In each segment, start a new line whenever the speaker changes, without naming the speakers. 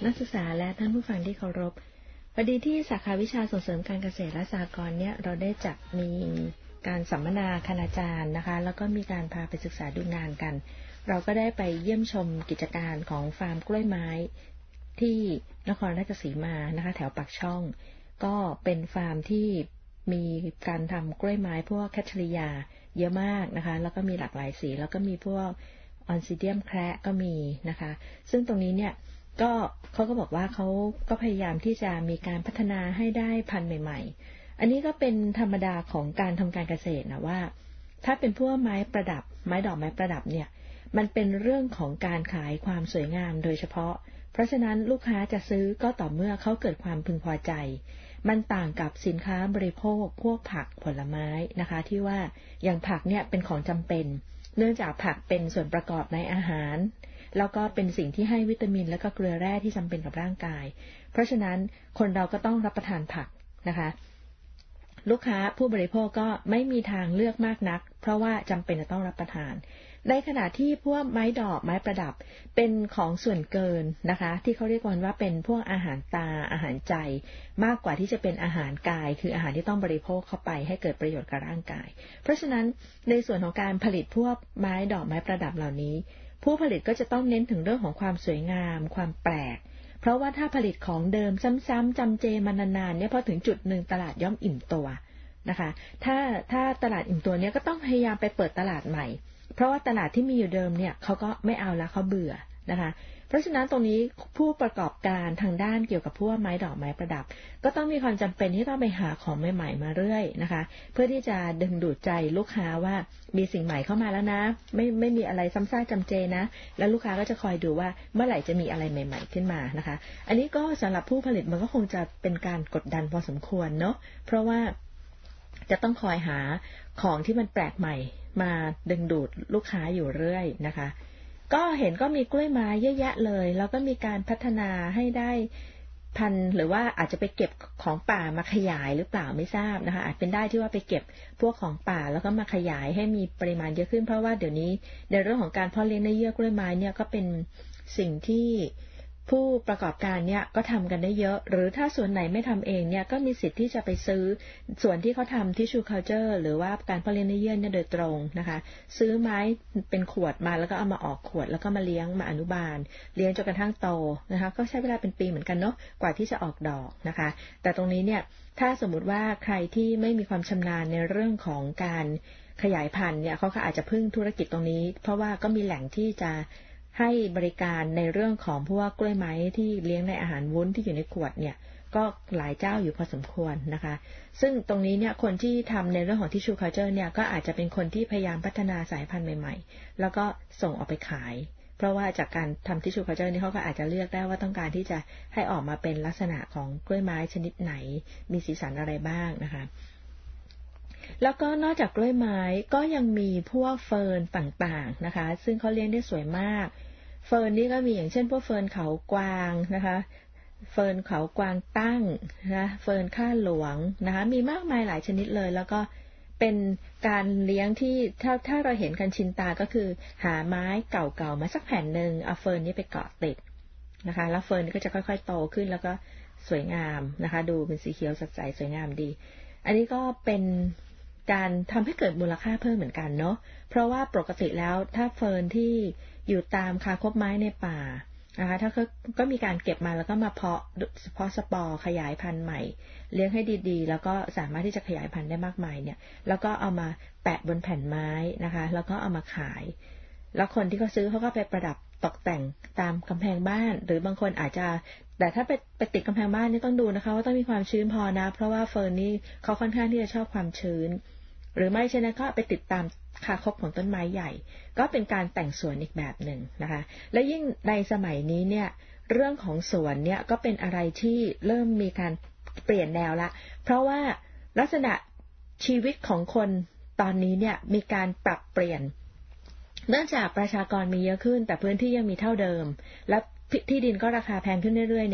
นักศึกษาและท่านผู้ฟังที่เคารพพอดีที่สาขาวิชาส่งเสริมการเกษตรและสหกรณ์เนี่ยเราได้จัดมีการสัมมนาคณาจารย์นะคะแล้วก็มีการพาไปศึกษาดูงานกันเราก็ได้ไปเยี่ยมชมกิจการของฟาร์มกล้วยไม้ที่นครราชสีมานะคะแถวปากช่องก็เป็นฟาร์มที่มีการทำกล้วยไม้พวกแคทเธอรียาเยอะมากนะคะแล้วก็มีหลากหลายสีแล้วก็มีพวกออนซิเดียมแคระก็มีนะคะซึ่งตรงนี้เนี่ยก็เขาก็บอกว่าเขาก็พยายามที่จะมีการพัฒนาให้ได้พันธุ์ใหม่ๆอันนี้ก็เป็นธรรมดาของการทำการเกษตรนะว่าถ้าเป็นพวกไม้ประดับไม้ดอกไม้ประดับเนี่ยมันเป็นเรื่องของการขายความสวยงามโดยเฉพาะเพราะฉะนั้นลูกค้าจะซื้อก็ต่อเมื่อเขาเกิดความพึงพอใจมันต่างกับสินค้าบริโภคพวกผักผลไม้นะคะที่ว่าอย่างผักเนี่ยเป็นของจำเป็นเนื่องจากผักเป็นส่วนประกอบในอาหารแล้วก็เป็นสิ่งที่ให้วิตามินและก็เกลือแร่ที่จำเป็นกับร่างกายเพราะฉะนั้นคนเราก็ต้องรับประทานผักนะคะลูกค้าผู้บริโภคก็ไม่มีทางเลือกมากนักเพราะว่าจำเป็นจะต้องรับประทานในขณะที่พวกไม้ดอกไม้ประดับเป็นของส่วนเกินนะคะที่เขาเรียกกันว่าเป็นพวกอาหารตาอาหารใจมากกว่าที่จะเป็นอาหารกายคืออาหารที่ต้องบริโภคเข้าไปให้เกิดประโยชน์กับร่างกายเพราะฉะนั้นในส่วนของการผลิตพวกไม้ดอกไม้ประดับเหล่านี้ผู้ผลิตก็จะต้องเน้นถึงเรื่องของความสวยงามความแปลกเพราะว่าถ้าผลิตของเดิมซ้ำๆจำเจมานานๆเนี่ยพอถึงจุดหนึ่งตลาดย่อมอิ่มตัวนะคะถ้าตลาดอิ่มตัวเนี่ยก็ต้องพยายามไปเปิดตลาดใหม่เพราะว่าตลาดที่มีอยู่เดิมเนี่ยเขาก็ไม่เอาแล้วเขาเบื่อนะคะเพราะฉะนั้นตรงนี้ผู้ประกอบการทางด้านเกี่ยวกับพวกไม้ดอกไม้ประดับก็ต้องมีความจำเป็นที่ต้องไปหาของใหม่ๆมาเรื่อยนะคะเพื่อที่จะดึงดูดใจลูกค้าว่ามีสิ่งใหม่เข้ามาแล้วนะไม่มีอะไรซ้ำซากจำเจนะแล้วลูกค้าก็จะคอยดูว่าเมื่อไหร่จะมีอะไรใหม่ๆขึ้นมานะคะอันนี้ก็สำหรับผู้ผลิตมันก็คงจะเป็นการกดดันพอสมควรเนาะเพราะว่าจะต้องคอยหาของที่มันแปลกใหม่มาดึงดูดลูกค้าอยู่เรื่อยนะคะก็เห็นก็มีกล้วยไม้เยอะแยะเลยแล้วก็มีการพัฒนาให้ได้พันธุ์หรือว่าอาจจะไปเก็บของป่ามาขยายหรือเปล่าไม่ทราบนะคะอาจเป็นได้ที่ว่าไปเก็บพวกของป่าแล้วก็มาขยายให้มีปริมาณเยอะขึ้นเพราะว่าเดี๋ยวนี้ในเรื่องของการเพาะเลี้ยงในเยื่อกล้วยไม้เนี่ยก็เป็นสิ่งที่ผู้ประกอบการเนี่ยก็ทำกันได้เยอะหรือถ้าส่วนไหนไม่ทำเองเนี่ยก็มีสิทธิ์ที่จะไปซื้อส่วนที่เขาทำtissue cultureหรือว่าการเพาะเลี้ยงในเยื่อเนี่ยโดยตรงนะคะซื้อไม้เป็นขวดมาแล้วก็เอามาออกขวดแล้วก็มาเลี้ยงมาอนุบาลเลี้ยงจนกระทั่งโตนะคะก็ใช้เวลาเป็นปีเหมือนกันเนาะกว่าที่จะออกดอกนะคะแต่ตรงนี้เนี่ยถ้าสมมุติว่าใครที่ไม่มีความชำนาญในเรื่องของการขยายพันธุ์เนี่ยเขาก็อาจจะพึ่งธุรกิจตรงนี้เพราะว่าก็มีแหล่งที่จะให้บริการในเรื่องของพวกกล้วยไม้ที่เลี้ยงในอาหารวุ้นที่อยู่ในขวดเนี่ยก็หลายเจ้าอยู่พอสมควรนะคะซึ่งตรงนี้เนี่ยคนที่ทำในเรื่องของ tissue culture เนี่ยก็อาจจะเป็นคนที่พยายามพัฒนาสายพันธุ์ใหม่ๆแล้วก็ส่งออกไปขายเพราะว่าจากการทำ tissue culture นี่เขาก็อาจจะเลือกได้ว่าต้องการที่จะให้ออกมาเป็นลักษณะของกล้วยไม้ชนิดไหนมีสีสันอะไรบ้างนะคะแล้วก็นอกจากกล้วยไม้ก็ยังมีพวกเฟิร์นต่างๆนะคะซึ่งเขาเลี้ยงได้สวยมากเฟิร์นนี่ก็มีอย่างเช่นพวกเฟิร์นเขากวางนะคะเฟิร์นเขากวางตั้งนะเฟิร์นข้าหลวงนะคะมีมากมายหลายชนิดเลยแล้วก็เป็นการเลี้ยงที่ถ้าเราเห็นกันชินตาก็คือหาไม้เก่าๆมาสักแผ่นหนึ่งเอาเฟิร์นนี้ไปเกาะติดนะคะแล้วเฟิร์นก็จะค่อยๆโตขึ้นแล้วก็สวยงามนะคะดูเป็นสีเขียวสดใสสวยงามดีอันนี้ก็เป็นการทำให้เกิดมูลค่าเพิ่มเหมือนกันเนาะเพราะว่าปกติแล้วถ้าเฟิร์นที่อยู่ตามคาคบไม้ในป่านะคะถ้าก็มีการเก็บมาแล้วก็มาเพาะสปอร์ขยายพันธุ์ใหม่เลี้ยงให้ดีๆแล้วก็สามารถที่จะขยายพันธุ์ได้มากมายเนี่ยแล้วก็เอามาแปะบนแผ่นไม้นะคะแล้วก็เอามาขายแล้วคนที่เขาซื้อเขาก็ไปประดับตกแต่งตามกำแพงบ้านหรือบางคนอาจจะแต่ถ้าไปติดกำแพงบ้านนี่ต้องดูนะคะว่าต้องมีความชื้นพอนะเพราะว่าเฟิร์นนี่เขาค่อนข้างที่จะชอบความชื้นหรือไม่เช่นนั้นก็ไปติดตามคาคบของต้นไม้ใหญ่ก็เป็นการแต่งสวนอีกแบบหนึ่งนะคะและยิ่งในสมัยนี้เนี่ยเรื่องของสวนเนี่ยก็เป็นอะไรที่เริ่มมีการเปลี่ยนแนวละเพราะว่าลักษณะชีวิตของคนตอนนี้เนี่ยมีการปรับเปลี่ยนเนื่องจากประชากรมีเยอะขึ้นแต่พื้นที่ยังมีเท่าเดิมและที่ดินก็ราคาแพงขึ้นเรื่อยๆเนี่ย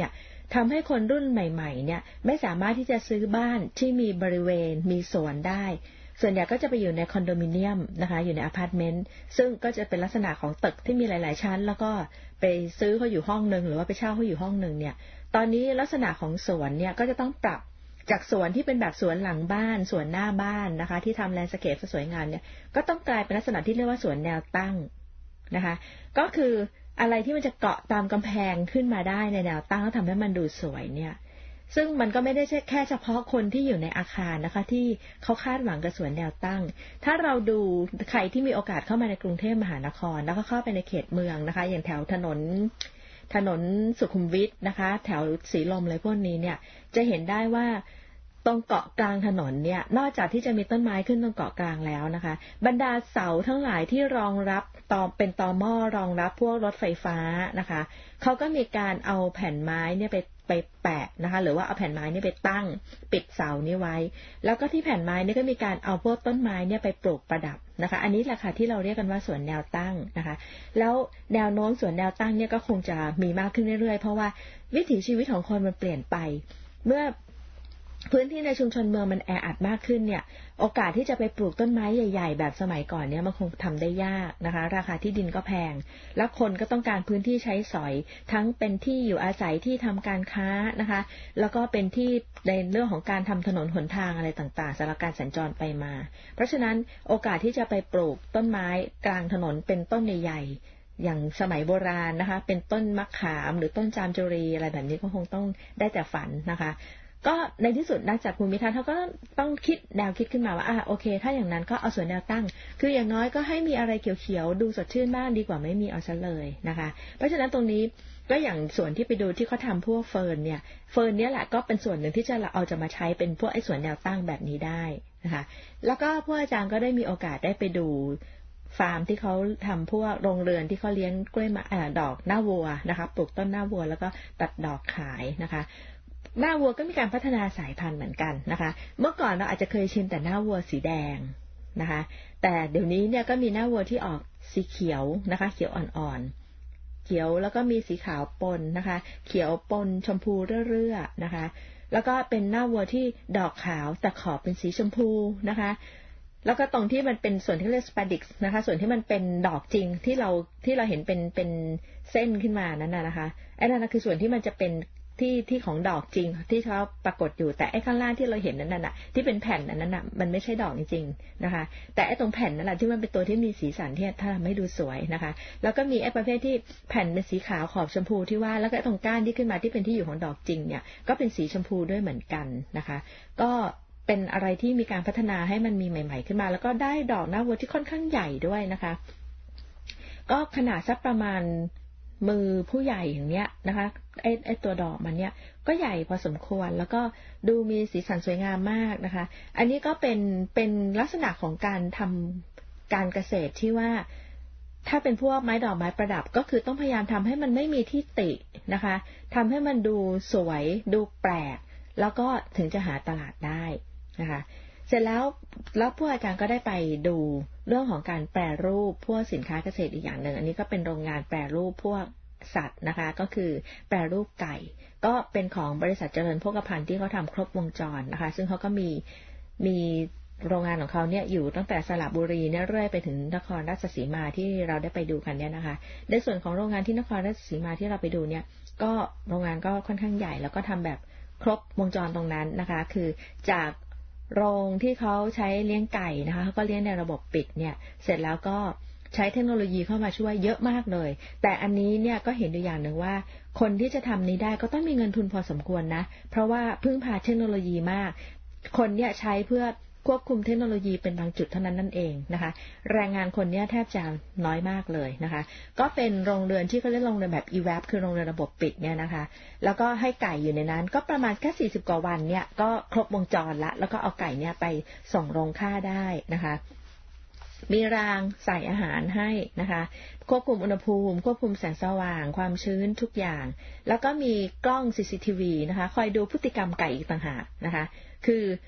ทำให้คนรุ่นใหม่ๆเนี่ยไม่สามารถที่จะซื้อบ้านที่มีบริเวณมีสวนได้ส่วนใหญ่ก็จะไปอยู่ในคอนโดมิเนียมนะคะอยู่ในอพาร์ตเมนต์ซึ่งก็จะเป็นลักษณะของตึกที่มีหลายๆชั้นแล้วก็ไปซื้อเขาอยู่ห้องนึงหรือว่าไปเช่าเขาอยู่ห้องนึงเนี่ยตอนนี้ลักษณะของสวนเนี่ยก็จะต้องปรับจากสวนที่เป็นแบบสวนหลังบ้านสวนหน้าบ้านนะคะที่ทำแลนด์สเคปสวยงามเนี่ยก็ต้องกลายเป็นลักษณะที่เรียกว่าสวนแนวตั้งนะคะก็คืออะไรที่มันจะเกาะตามกำแพงขึ้นมาได้ในแนวตั้งแล้วทำให้มันดูสวยเนี่ยซึ่งมันก็ไม่ได้แค่เฉพาะคนที่อยู่ในอาคารนะคะที่เขาคาดหวังกับสวนแนวตั้งถ้าเราดูใครที่มีโอกาสเข้ามาในกรุงเทพมหานครแล้วก็เข้าไปในเขตเมืองนะคะอย่างแถวถนนสุขุมวิทนะคะแถวสีลมอะไรพวกนี้เนี่ยจะเห็นได้ว่าตรงเกาะกลางถนนเนี่ยนอกจากที่จะมีต้นไม้ขึ้นตรงเกาะกลางแล้วนะคะบรรดาเสาทั้งหลายที่รองรับเป็นตอหม้อรองรับพวกรถไฟฟ้านะคะเขาก็มีการเอาแผ่นไม้เนี่ยไปแปะนะคะหรือว่าเอาแผ่นไม้นี่ไปตั้งปิดเสานี้ไว้แล้วก็ที่แผ่นไม้นี่ก็มีการเอาพวกต้นไม้เนี่ยไปปลูกประดับนะคะอันนี้แหละค่ะที่เราเรียกกันว่าสวนแนวตั้งนะคะแล้วแนวโน้มสวนแนวตั้งเนี่ยก็คงจะมีมากขึ้นเรื่อยๆเพราะว่าวิถีชีวิตของคนมันเปลี่ยนไปเมื่อพื้นที่ในชุมชนเมืองมันแออัดมากขึ้นเนี่ยโอกาสที่จะไปปลูกต้นไม้ใหญ่ๆแบบสมัยก่อนเนี่ยมันคงทำได้ยากนะคะราคาที่ดินก็แพงแล้วคนก็ต้องการพื้นที่ใช้สอยทั้งเป็นที่อยู่อาศัยที่ทำการค้านะคะแล้วก็เป็นที่ในเรื่องของการทำถนนหนทางอะไรต่างๆสำหรับการสัญจรไปมาเพราะฉะนั้นโอกาสที่จะไปปลูกต้นไม้กลางถนนเป็นต้นใหญ่ๆอย่างสมัยโบราณนะคะเป็นต้นมะขามหรือต้นจามจุรีอะไรแบบนี้ก็คงต้องได้แต่ฝันนะคะก็ในที่สุดนักจัดภูมิทัศน์เขาก็ต้องคิดแนวคิดขึ้นมาว่าโอเคถ้าอย่างนั้นก็เอาสวนแนวตั้งคืออย่างน้อยก็ให้มีอะไรเขียวๆดูสดชื่นบ้างดีกว่าไม่มีเอาซะเลยนะคะเพราะฉะนั้นตรงนี้ก็อย่างส่วนที่ไปดูที่เขาทำพวกเฟิร์นเนี่ยแหละก็เป็นส่วนหนึ่งที่จะมาใช้เป็นพวกไอ้สวนแนวตั้งแบบนี้ได้นะคะแล้วก็พวกอาจารย์ก็ได้มีโอกาสได้ไปดูฟาร์มที่เขาทำพวกโรงเรือนที่เขาเลี้ยงกล้วยดอกหน้าวัวนะคะปลูกต้นหน้าวัวแล้วก็ตัดดอกขายนะคะหน้าวัวก็มีการพัฒนาสายพันธุ์เหมือนกันนะคะเมื่อก่อนเราอาจจะเคยชินแต่หน้าวัวสีแดงนะคะแต่เดี๋ยวนี้เนี่ยก็มีหน้าวัวที่ออกสีเขียวนะคะเขียวอ่อนๆเขียวแล้วก็มีสีขาวปนนะคะเขียวปนชมพูเรื่อๆนะคะแล้วก็เป็นหน้าวัวที่ดอกขาวแต่ขอบเป็นสีชมพูนะคะแล้วก็ตรงที่มันเป็นส่วนที่เรียกสปาดิกส์นะคะส่วนที่มันเป็นดอกจริงที่เราเห็นเป็นเส้นขึ้นมานั้นนะคะไอ้นั่นคือส่วนที่มันจะเป็นที่ของดอกจริงที่เขาปรากฏอยู่แต่ไอ้ข้างล่างที่เราเห็นนั้นน่ะที่เป็นแผ่นนั้นน่ะมันไม่ใช่ดอกจริงๆนะคะแต่ไอ้ตรงแผ่นนั่นแหละที่มันเป็นตัวที่มีสีสันที่ถ้าทำให้ดูสวยนะคะแล้วก็มีไอ้ประเภทที่แผ่นเป็นสีขาวขอบชมพูที่ว่าแล้วก็ตรงก้านที่ขึ้นมาที่เป็นที่อยู่ของดอกจริงเนี่ยก็เป็นสีชมพูด้วยเหมือนกันนะคะก็เป็นอะไรที่มีการพัฒนาให้มันมีใหม่ๆขึ้นมาแล้วก็ได้ดอกหน้าวัวที่ค่อนข้างใหญ่ด้วยนะคะก็ขนาดสักประมาณมือผู้ใหญ่อย่างเนี้ยนะคะไอ้ตัวดอกมันเนี้ยก็ใหญ่พอสมควรแล้วก็ดูมีสีสันสวยงามมากนะคะอันนี้ก็เป็นลักษณะของการทำการเกษตรที่ว่าถ้าเป็นพวกไม้ดอกไม้ประดับก็คือต้องพยายามทำให้มันไม่มีที่ตินะคะทำให้มันดูสวยดูแปลกแล้วก็ถึงจะหาตลาดได้นะคะเสร็จแล้วผู้อาจารย์ก็ได้ไปดูเรื่องของการแปรรูปพวกสินค้าเกษตรอีกอย่างหนึ่งอันนี้ก็เป็นโรงงานแปรรูปพวกสัตว์นะคะก็คือแปรรูปไก่ก็เป็นของบริษัทเจริญโภคภัณฑ์ที่เขาทำครบวงจรนะคะซึ่งเขาก็มีโรงงานของเขาเนี่ยอยู่ตั้งแต่สระบุรีเนี่ยเรื่อยไปถึงนครราชสีมาที่เราได้ไปดูกันเนี่ยนะคะในส่วนของโรงงานที่นครราชสีมาที่เราไปดูเนี่ยก็โรงงานก็ค่อนข้างใหญ่แล้วก็ทำแบบครบวงจรตรงนั้นนะคะคือจากโรงที่เขาใช้เลี้ยงไก่นะคะเขาก็เลี้ยงในระบบปิดเนี่ยเสร็จแล้วก็ใช้เทคโนโลยีเข้ามาช่วยเยอะมากเลยแต่อันนี้เนี่ยก็เห็นอยู่อย่างหนึ่งว่าคนที่จะทำนี้ได้ก็ต้องมีเงินทุนพอสมควรนะเพราะว่าพึ่งพาเทคโนโลยีมากคนเนี่ยใช้เพื่อควบคุมเทคโนโลยีเป็นบางจุดเท่านั้นนั่นเองนะคะแรงงานคนเนี่ยแทบจะน้อยมากเลยนะคะก็เป็นโรงเรือนที่เขาเรียกโรงเรือนแบบ EVAP คือโรงเรือนระบบปิดเนี่ยนะคะแล้วก็ให้ไก่อยู่ในนั้นก็ประมาณแค่40กว่าวันเนี่ยก็ครบวงจรละแล้วก็เอาไก่เนี่ยไปส่งโรงฆ่าได้นะคะมีรางใส่อาหารให้นะคะควบคุมอุณหภูมิควบคุมแสงสว่างความชื้นทุกอย่างแล้วก็มีกล้อง CCTV นะคะคอยดูพฤติกรรมไก่อีกต่างหากนะคะคือ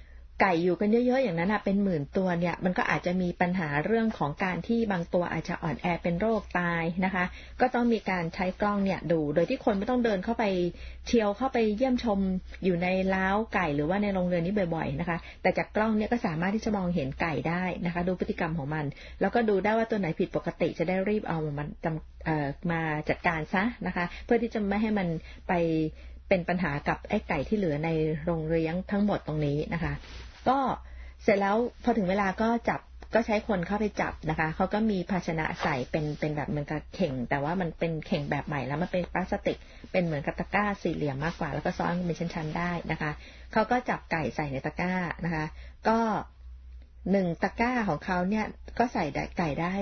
ไก่อยู่กันเยอะๆอย่างนั้นนะเป็นหมื่นตัวเนี่ยมันก็อาจจะมีปัญหาเรื่องของการที่บางตัวอาจจะอ่อนแอเป็นโรคตายนะคะก็ต้องมีการใช้กล้องเนี่ยดูโดยที่คนไม่ต้องเดินเข้าไปเที่ยวเข้าไปเยี่ยมชมอยู่ในเล้าไก่หรือว่าในโรงเรือนนี้บ่อยๆนะคะแต่จากกล้องเนี่ยก็สามารถที่จะมองเห็นไก่ได้นะคะดูพฤติกรรมของมันแล้วก็ดูได้ว่าตัวไหนผิดปกติจะได้รีบเอามันมาจัดการซะนะคะเพื่อที่จะไม่ให้มันไปเป็นปัญหากับไอ้ไก่ที่เหลือในโรงเลี้ยงทั้งหมดตรงนี้นะคะก็เสร็จแล้วพอถึงเวลาก็ใช้คนเข้าไปจับนะคะเขาก็มีภาชนะใส่เป็นแบบเหมือนกับเข่งแต่ว่ามันเป็นเข่งแบบใหม่แล้วมันเป็นพลาสติกเป็นเหมือนกับตะกร้าสี่เหลี่ยมมากกว่าแล้วก็ซ้อนเป็นชั้นๆได้นะคะเขาก็จับไก่ใส่ในตะกร้านะคะก็1ตะกร้าของเขาเนี่ยก็ใส่ไก่ได้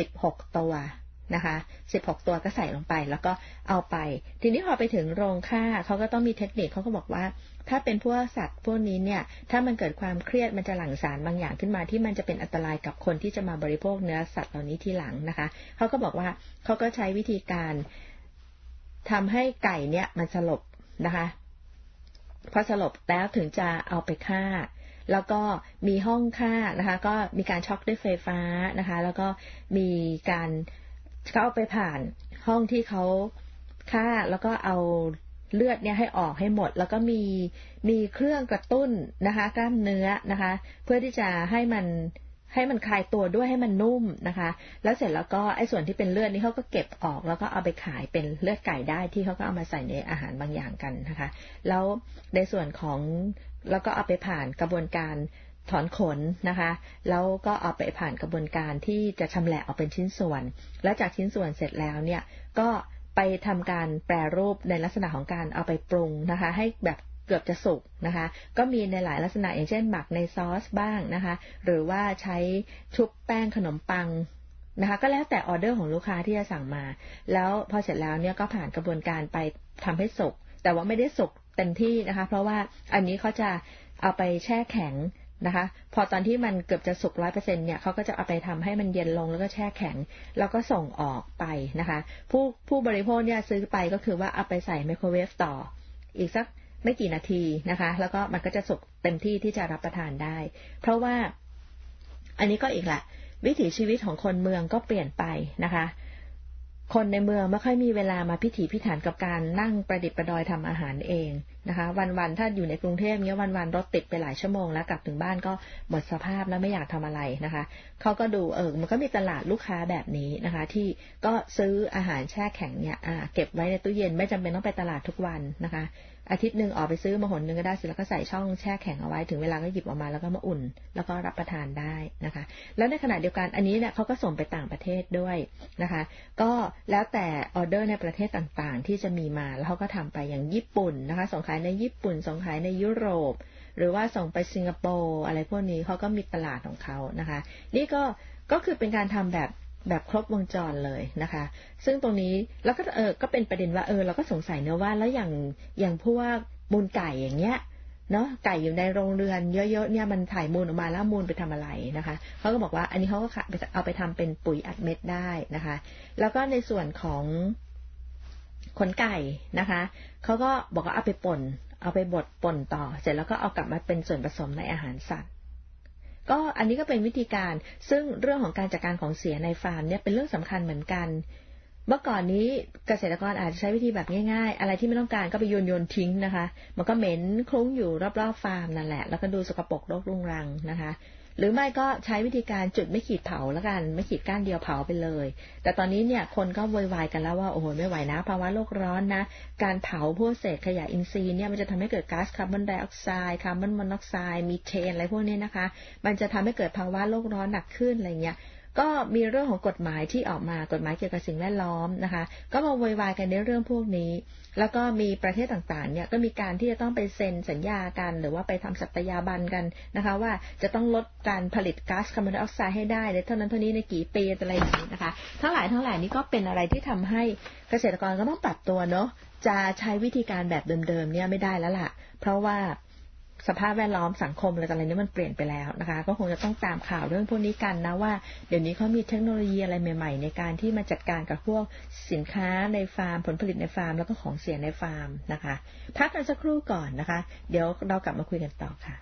16ตัวนะคะ16ตัวก็ใส่ลงไปแล้วก็เอาไปทีนี้พอไปถึงโรงฆ่าเขาก็ต้องมีเทคนิคเขาก็บอกว่าถ้าเป็นพวกสัตว์พวกนี้เนี่ยถ้ามันเกิดความเครียดมันจะหลั่งสารบางอย่างขึ้นมาที่มันจะเป็นอันตรายกับคนที่จะมาบริโภคเนื้อสัตว์เหล่านี้ทีหลังนะคะเขาก็บอกว่าเขาก็ใช้วิธีการทำให้ไก่เนี่ยมันสลบนะคะพอสลบแล้วถึงจะเอาไปฆ่าแล้วก็มีห้องฆ่านะคะก็มีการช็อกด้วยไฟฟ้านะคะแล้วก็มีการเขาเอาไปผ่านห้องที่เขาฆ่าแล้วก็เอาเลือดเนี่ยให้ออกให้หมดแล้วก็มีเครื่องกระตุ้นนะคะกล้ามเนื้อนะคะเพื่อที่จะให้มันคลายตัวด้วยให้มันนุ่มนะคะแล้วเสร็จแล้วก็ไอ้ส่วนที่เป็นเลือดนี่เขาก็เก็บออกแล้วก็เอาไปขายเป็นเลือดไก่ได้ที่เขาก็เอามาใส่ในอาหารบางอย่างกันนะคะแล้วในส่วนของแล้วก็เอาไปผ่านกระบวนการถอนขนนะคะแล้วก็เอาไปผ่านกระบวนการที่จะชำแหละออกเป็นชิ้นส่วนแล้วจากชิ้นส่วนเสร็จแล้วเนี่ยก็ไปทำการแปรรูปในลักษณะของการเอาไปปรุงนะคะให้แบบเกือบจะสุกนะคะก็มีในหลายลักษณะอย่างเช่นหมักในซอสบ้างนะคะหรือว่าใช้ชุบแป้งขนมปังนะคะก็แล้วแต่ออเดอร์ของลูกค้าที่จะสั่งมาแล้วพอเสร็จแล้วเนี่ยก็ผ่านกระบวนการไปทำให้สุกแต่ว่าไม่ได้สุกเต็มที่นะคะเพราะว่าอันนี้เขาจะเอาไปแช่แข็งนะคะพอตอนที่มันเกือบจะสุก 100% เนี่ยเขาก็จะเอาไปทำให้มันเย็นลงแล้วก็แช่แข็งแล้วก็ส่งออกไปนะคะผู้บริโภคเนี่ยซื้อไปก็คือว่าเอาไปใส่ไมโครเวฟต่ออีกสักไม่กี่นาทีนะคะแล้วก็มันก็จะสุกเต็มที่ที่จะรับประทานได้เพราะว่าอันนี้ก็อีกแหละวิถีชีวิตของคนเมืองก็เปลี่ยนไปนะคะคนในเมืองไม่ค่อยมีเวลามาพิถีพิถันกับการนั่งประดิษฐ์ประดอยทำอาหารเองนะคะวันๆถ้าอยู่ในกรุงเทพเนี้ยวันๆรถติดไปหลายชั่วโมงแล้วกลับถึงบ้านก็หมดสภาพแล้วไม่อยากทำอะไรนะคะเขาก็ดูมันก็มีตลาดลูกค้าแบบนี้นะคะที่ก็ซื้ออาหารแช่แข็งเนี่ยเก็บไว้ในตู้เย็นไม่จำเป็นต้องไปตลาดทุกวันนะคะอาทิตย์นึงออกไปซื้อมาหนนึงก็ได้สิแล้วก็ใส่ช่องแช่แข็งเอาไว้ถึงเวลาก็หยิบออกมาแล้วก็มาอุ่นแล้วก็รับประทานได้นะคะแล้วในขณะเดียวกันอันนี้เนี่ยเขาก็ส่งไปต่างประเทศด้วยนะคะก็แล้วแต่ออเดอร์ในประเทศต่างๆที่จะมีมาแล้วเขาก็ทำไปอย่างญี่ปุ่นนะคะส่งขายในญี่ปุ่นส่งขายในยุโรปหรือว่าส่งไปสิงคโปร์อะไรพวกนี้เขาก็มีตลาดของเขานะคะนี่ก็คือเป็นการทำแบบครบวงจรเลยนะคะซึ่งตรงนี้แล้วก็ก็เป็นประเด็นว่าเราก็สงสัยเนอะว่าแล้วอย่างพวกมูลไก่อย่างเงี้ยเนาะไก่อยู่ในโรงเรือนเยอะๆเนี่ยมันถ่ายมูลออกมาแล้วมูลไปทำอะไรนะคะเขาก็บอกว่าอันนี้เขาก็เอาไปทำเป็นปุ๋ยอัดเม็ดได้นะคะแล้วก็ในส่วนของขนไก่นะคะเขาก็บอกว่าเอาไปบดป่นต่อเสร็จแล้วก็เอากลับมาเป็นส่วนผสมในอาหารสัตว์ก็อันนี้ก็เป็นวิธีการซึ่งเรื่องของการจัดการของเสียในฟาร์มเนี่ยเป็นเรื่องสำคัญเหมือนกันเมื่อก่อนนี้เกษตรกรอาจจะใช้วิธีแบบง่ายๆอะไรที่ไม่ต้องการก็ไปโยนทิ้งนะคะมันก็เหม็นคลุ้งอยู่รอบๆฟาร์มนั่นแหละแล้วก็ดูสกปรกรกรุงรังนะคะหรือไม่ก็ใช้วิธีการจุดไม่ขีดเผาแล้วกันไม่ขีดก้านเดียวเผาไปเลยแต่ตอนนี้เนี่ยคนก็โวยวายกันแล้วว่าโอ้โหไม่ไหวนะภาวะโลกร้อนนะการเผาพวกเศษขยะอินทรีย์เนี่ยมันจะทำให้เกิดก๊าซคาร์บอนไดออกไซด์คาร์บอนมอนอกไซด์มีเทนอะไรพวกนี้นะคะมันจะทำให้เกิดภาวะโลกร้อนหนักขึ้นอะไรเงี้ยก็มีเรื่องของกฎหมายที่ออกมากฎหมายเกี่ยวกับสิ่งแวดล้อมนะคะก็มาโวยวายกันในเรื่องพวกนี้แล้วก็มีประเทศต่างๆเนี่ยก็มีการที่จะต้องไปเซ็นสัญญากันหรือว่าไปทำสัตยาบันกันนะคะว่าจะต้องลดการผลิตก๊าซคาร์บอนไดออกไซด์ให้ได้ในเท่านั้นเท่านี้ในกี่ปีอะไรอย่างนี้นะคะทั้งหลายนี้ก็เป็นอะไรที่ทำให้เกษตรกรก็ต้องปรับตัวเนาะจะใช้วิธีการแบบเดิมๆเนี่ยไม่ได้แล้วล่ะเพราะว่าสภาพแวดล้อมสังคมอะไรต่างๆนี้มันเปลี่ยนไปแล้วนะคะก็คงจะต้องตามข่าวเรื่องพวกนี้กันนะว่าเดี๋ยวนี้เขามีเทคโนโลยีอะไรใหม่ๆในการที่มาจัดการกับพวกสินค้าในฟาร์มผลผลิตในฟาร์มแล้วก็ของเสียในฟาร์มนะคะพักกันสักครู่ก่อนนะคะเดี๋ยวเรากลับมาคุยกันต่อค่ะ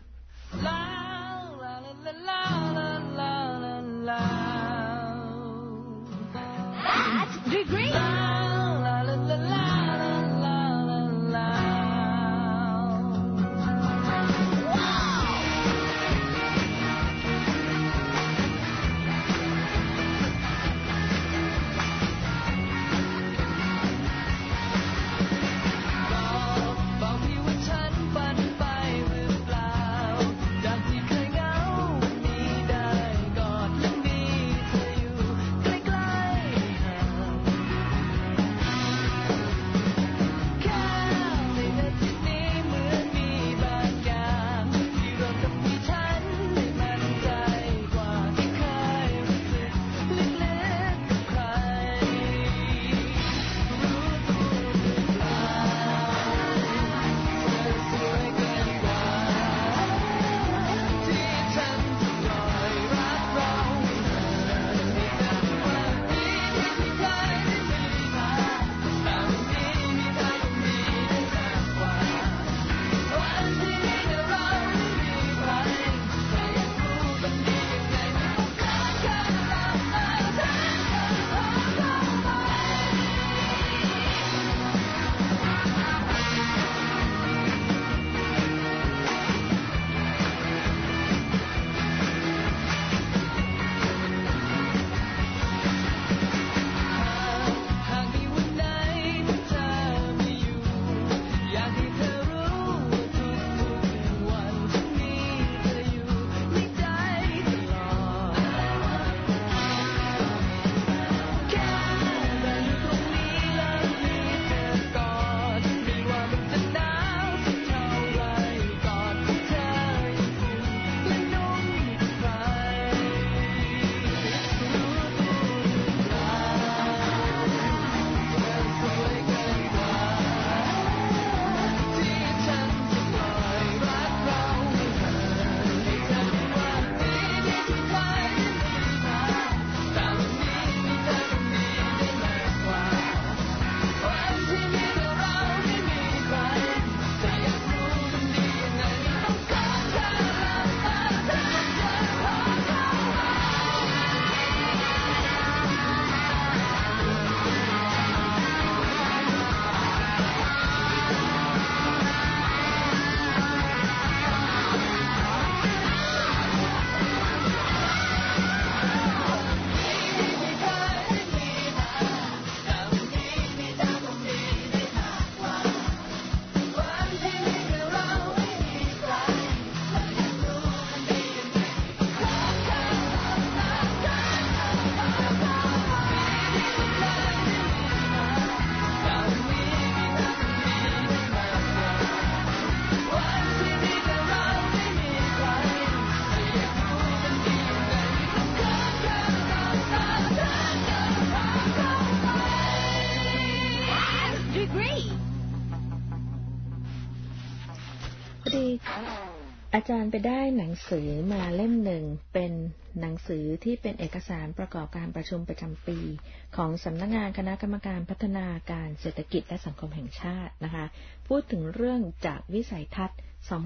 อาจารย์ไปได้หนังสือมาเล่มหนึ่งเป็นหนังสือที่เป็นเอกสารประกอบการประชุมประจำปีของสำนักงานคณะกรรมการพัฒนาการเศรษฐกิจและสังคมแห่งชาตินะคะพูดถึงเรื่องจากวิสัยทัศน์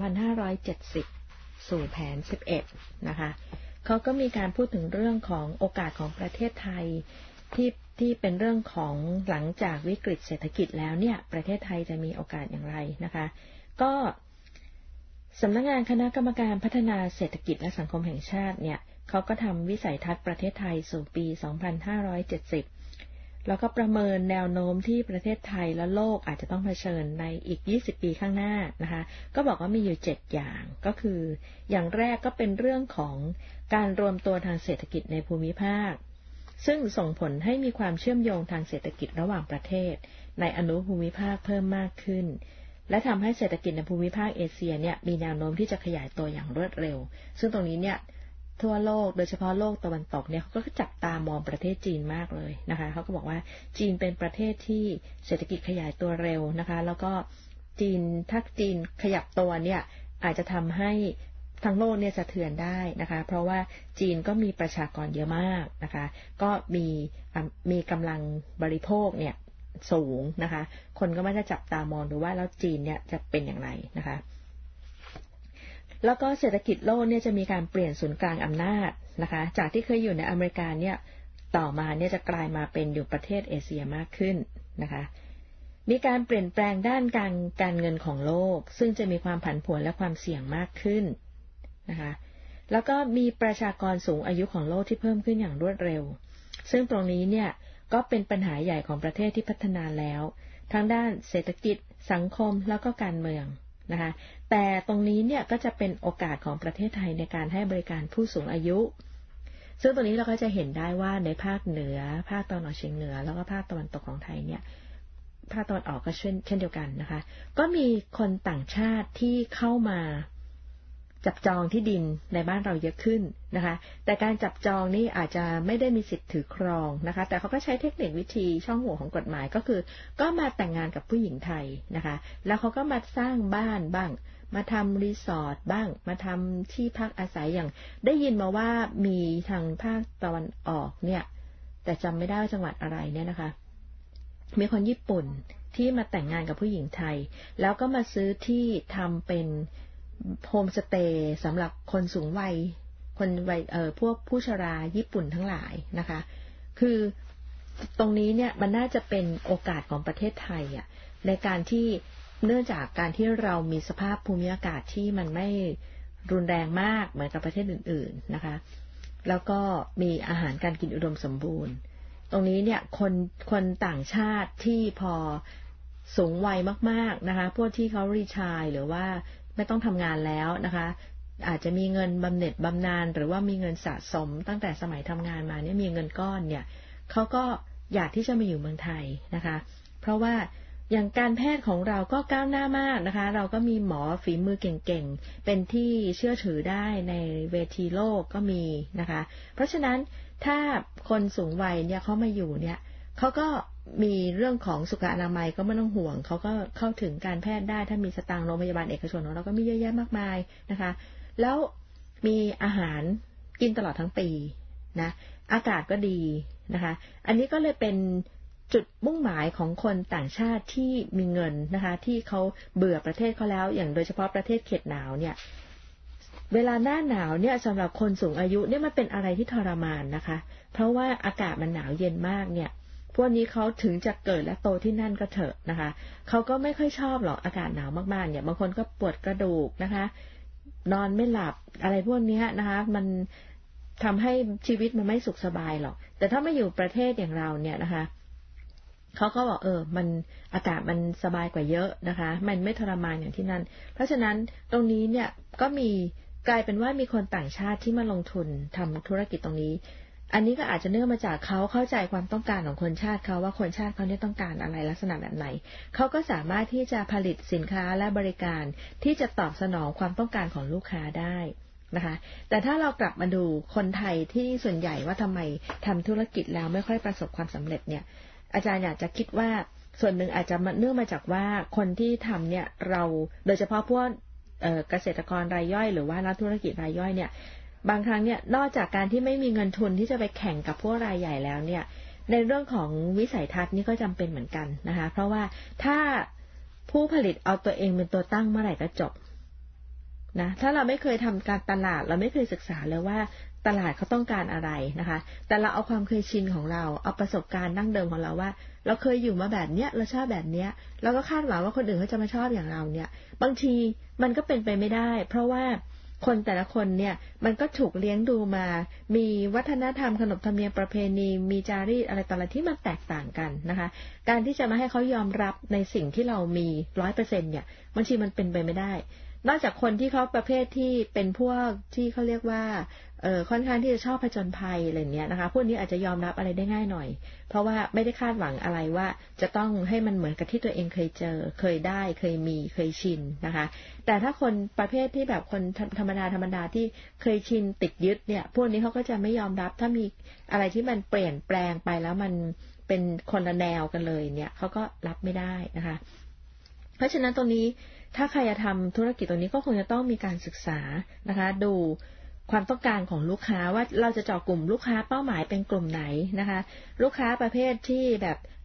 2570 สู่แผน 11 นะคะเขาก็มีการพูดถึงเรื่องของโอกาสของประเทศไทยที่เป็นเรื่องของหลังจากวิกฤตเศรษฐกิจแล้วเนี่ยประเทศไทยจะมีโอกาสอย่างไรนะคะก็สำนักงานคณะกรรมการพัฒนาเศรษฐกิจและสังคมแห่งชาติเนี่ยเขาก็ทำวิสัยทัศน์ประเทศไทยสู่ปี 2570 แล้วก็ประเมินแนวโน้มที่ประเทศไทยและโลกอาจจะต้องเผชิญในอีก 20 ปีข้างหน้านะคะก็บอกว่ามีอยู่ 7 อย่างก็คืออย่างแรกก็เป็นเรื่องของการรวมตัวทางเศรษฐกิจในภูมิภาคซึ่งส่งผลให้มีความเชื่อมโยงทางเศรษฐกิจระหว่างประเทศในอนุภูมิภาคเพิ่มมากขึ้นและทำให้เศรษฐกิจในภูมิภาคเอเชียเนี่ยมีแนวโน้มที่จะขยายตัวอย่างรวดเร็วซึ่งตรงนี้เนี่ยทั่วโลกโดยเฉพาะโลกตะวันตกเนี่ยเขาก็จับตามองประเทศจีนมากเลยนะคะเขาก็บอกว่าจีนเป็นประเทศที่เศรษฐกิจขยายตัวเร็วนะคะแล้วก็ถ้าจีนขยับตัวเนี่ยอาจจะทำให้ทั้งโลกเนี่ยสะเทือนได้นะคะเพราะว่าจีนก็มีประชากรเยอะมากนะคะก็มีกำลังบริโภคเนี่ยสูงนะคะคนก็ไม่ได้จับตามองดูว่าแล้วจีนเนี่ยจะเป็นอย่างไรนะคะแล้วก็เศรษฐกิจโลกเนี่ยจะมีการเปลี่ยนศูนย์กลางอำนาจนะคะจากที่เคยอยู่ในอเมริกาเนี่ยต่อมาเนี่ยจะกลายมาเป็นอยู่ประเทศเอเชียมากขึ้นนะคะมีการเปลี่ยนแปลงด้านการเงินของโลกซึ่งจะมีความผันผวนและความเสี่ยงมากขึ้นนะคะแล้วก็มีประชากรสูงอายุของโลกที่เพิ่มขึ้นอย่างรวดเร็วซึ่งตรงนี้เนี่ยก็เป็นปัญหาใหญ่ของประเทศที่พัฒนาแล้วทั้งด้านเศรษฐกิจสังคมแล้วก็การเมืองนะคะแต่ตรงนี้เนี่ยก็จะเป็นโอกาสของประเทศไทยในการให้บริการผู้สูงอายุซึ่งตรงนี้เราก็จะเห็นได้ว่าในภาคเหนือภาคตะวันออกเฉียงเหนือแล้วก็ภาคตะวันตกของไทยเนี่ยภาคตะวันออกก็เช่นเดียวกันนะคะก็มีคนต่างชาติที่เข้ามาจับจองที่ดินในบ้านเราเยอะขึ้นนะคะแต่การจับจองนี่อาจจะไม่ได้มีสิทธิ์ถือครองนะคะแต่เขาก็ใช้เทคนิควิธีช่องโหว่ของกฎหมายก็คือก็มาแต่งงานกับผู้หญิงไทยนะคะแล้วเขาก็มาสร้างบ้านบ้างมาทำรีสอร์ทบ้างมาทำที่พักอาศัยอย่างได้ยินมาว่ามีทางภาคตะวันออกเนี่ยแต่จำไม่ได้ว่าจังหวัดอะไรเนี่ยนะคะมีคนญี่ปุ่นที่มาแต่งงานกับผู้หญิงไทยแล้วก็มาซื้อที่ทำเป็นโฮมสเตย์สำหรับคนสูงวัยคนวัยพวกผู้ชราญี่ปุ่นทั้งหลายนะคะคือตรงนี้เนี่ยมันน่าจะเป็นโอกาสของประเทศไทยอ่ะในการที่เนื่องจากการที่เรามีสภาพภูมิอากาศที่มันไม่รุนแรงมากเหมือนกับประเทศอื่นๆนะคะแล้วก็มีอาหารการกินอุดมสมบูรณ์ตรงนี้เนี่ยคนต่างชาติที่พอสูงวัยมากๆนะคะพวกที่เขารีไทร์หรือว่าไม่ต้องทำงานแล้วนะคะอาจจะมีเงินบำเหน็จบำนาญหรือว่ามีเงินสะสมตั้งแต่สมัยทำงานมาเนี่ยมีเงินก้อนเนี่ยเขาก็อยากที่จะมาอยู่เมืองไทยนะคะเพราะว่าอย่างการแพทย์ของเราก็ก้าวหน้ามากนะคะเราก็มีหมอฝีมือเก่งๆเป็นที่เชื่อถือได้ในเวทีโลกก็มีนะคะเพราะฉะนั้นถ้าคนสูงวัยเนี่ยเขามาอยู่เนี่ยเขาก็มีเรื่องของสุขอนามัยก็ไม่ต้องห่วงเขาก็เข้าถึงการแพทย์ได้ถ้ามีสตางค์โรงพยาบาลเอกชนของเราก็มีเยอะแยะมากมายนะคะแล้วมีอาหารกินตลอดทั้งปีนะอากาศก็ดีนะคะอันนี้ก็เลยเป็นจุดมุ่งหมายของคนต่างชาติที่มีเงินนะคะที่เขาเบื่อประเทศเขาแล้วอย่างโดยเฉพาะประเทศเขตหนาวเนี่ยเวลาหน้าหนาวเนี่ยสำหรับคนสูงอายุเนี่ยมันเป็นอะไรที่ทรมานนะคะเพราะว่าอากาศมันหนาวเย็นมากเนี่ยพวกนี้เขาถึงจะเกิดและโตที่นั่นก็เถอะนะคะเขาก็ไม่ค่อยชอบหรอกอากาศหนาวมากๆเนี่ยบางคนก็ปวดกระดูกนะคะนอนไม่หลับอะไรพวกนี้นะคะมันทำให้ชีวิตมันไม่สุขสบายหรอกแต่ถ้ามาอยู่ประเทศอย่างเราเนี่ยนะคะเขาก็บอกมันอากาศมันสบายกว่าเยอะนะคะมันไม่ทรมานอย่างที่นั่นเพราะฉะนั้นตรงนี้เนี่ยก็มีกลายเป็นว่ามีคนต่างชาติที่มาลงทุนทำธุรกิจตรงนี้อันนี้ก็อาจจะเนื่องมาจากเขาเข้าใจความต้องการของคนชาติเขาว่าคนชาติเขาเนี่ยต้องการอะไรลักษณะแบบไหนเขาก็สามารถที่จะผลิตสินค้าและบริการที่จะตอบสนองความต้องการของลูกค้าได้นะคะแต่ถ้าเรากลับมาดูคนไทยที่ส่วนใหญ่ว่าทำไมทำธุรกิจแล้วไม่ค่อยประสบความสำเร็จเนี่ยอาจารย์อยากจะคิดว่าส่วนหนึ่งอาจจะเนื่องมาจากว่าคนที่ทำเนี่ยเราโดยเฉพาะพวกเกษตรกรรายย่อยหรือว่านักธุรกิจรายย่อยเนี่ยบางครั้งเนี่ยนอกจากการที่ไม่มีเงินทุนที่จะไปแข่งกับพวกรายใหญ่แล้วเนี่ยในเรื่องของวิสัยทัศน์นี่ก็จำเป็นเหมือนกันนะคะเพราะว่าถ้าผู้ผลิตเอาตัวเองเป็นตัวตั้งเมื่อไหร่ก็จบนะถ้าเราไม่เคยทำการตลาดเราไม่เคยศึกษาเลยว่าตลาดเขาต้องการอะไรนะคะแต่เราเอาความเคยชินของเราเอาประสบการณ์ดั้งเดิมของเราว่าเราเคยอยู่มาแบบเนี้ยเราชอบแบบเนี้ยเราก็คาดหวังว่าคนอื่นเขาจะมาชอบอย่างเราเนี่ยบางทีมันก็เป็นไปไม่ได้เพราะว่าคนแต่ละคนเนี่ยมันก็ถูกเลี้ยงดูมามีวัฒนธรรมขนบธรรมเนียมประเพณีมีจารีตอะไรต่ออะไรที่มันแตกต่างกันนะคะการที่จะมาให้เขายอมรับในสิ่งที่เรามี 100% เนี่ยบางทีมันเป็นไปไม่ได้นอกจากคนที่เขาประเภทที่เป็นพวกที่เขาเรียกว่าค่อนข้างที่จะชอบผจญภัยอะไรเนี้ยนะคะพวกนี้อาจจะยอมรับอะไรได้ง่ายหน่อยเพราะว่าไม่ได้คาดหวังอะไรว่าจะต้องให้มันเหมือนกับที่ตัวเองเคยเจอเคยได้เคยมีเคยชินนะคะแต่ถ้าคนประเภทที่แบบคนธรรมดาที่เคยชินติดยึดเนี่ยพวกนี้เขาก็จะไม่ยอมรับถ้ามีอะไรที่มันเปลี่ยนแปลงไปแล้วมันเป็นคนละแนวกันเลยเนี่ยเขาก็รับไม่ได้นะคะเพราะฉะนั้นตรงนี้ถ้าใครจะทำธุรกิจตรงนี้ก็คงจะต้องมีการศึกษานะคะดูความต้องการของลูกค้าว่าเราจะเจาะกลุ่มลูกค้าเป้าหมายเป็นกลุ่มไหนนะคะลูกค้าประเภทที่แบบ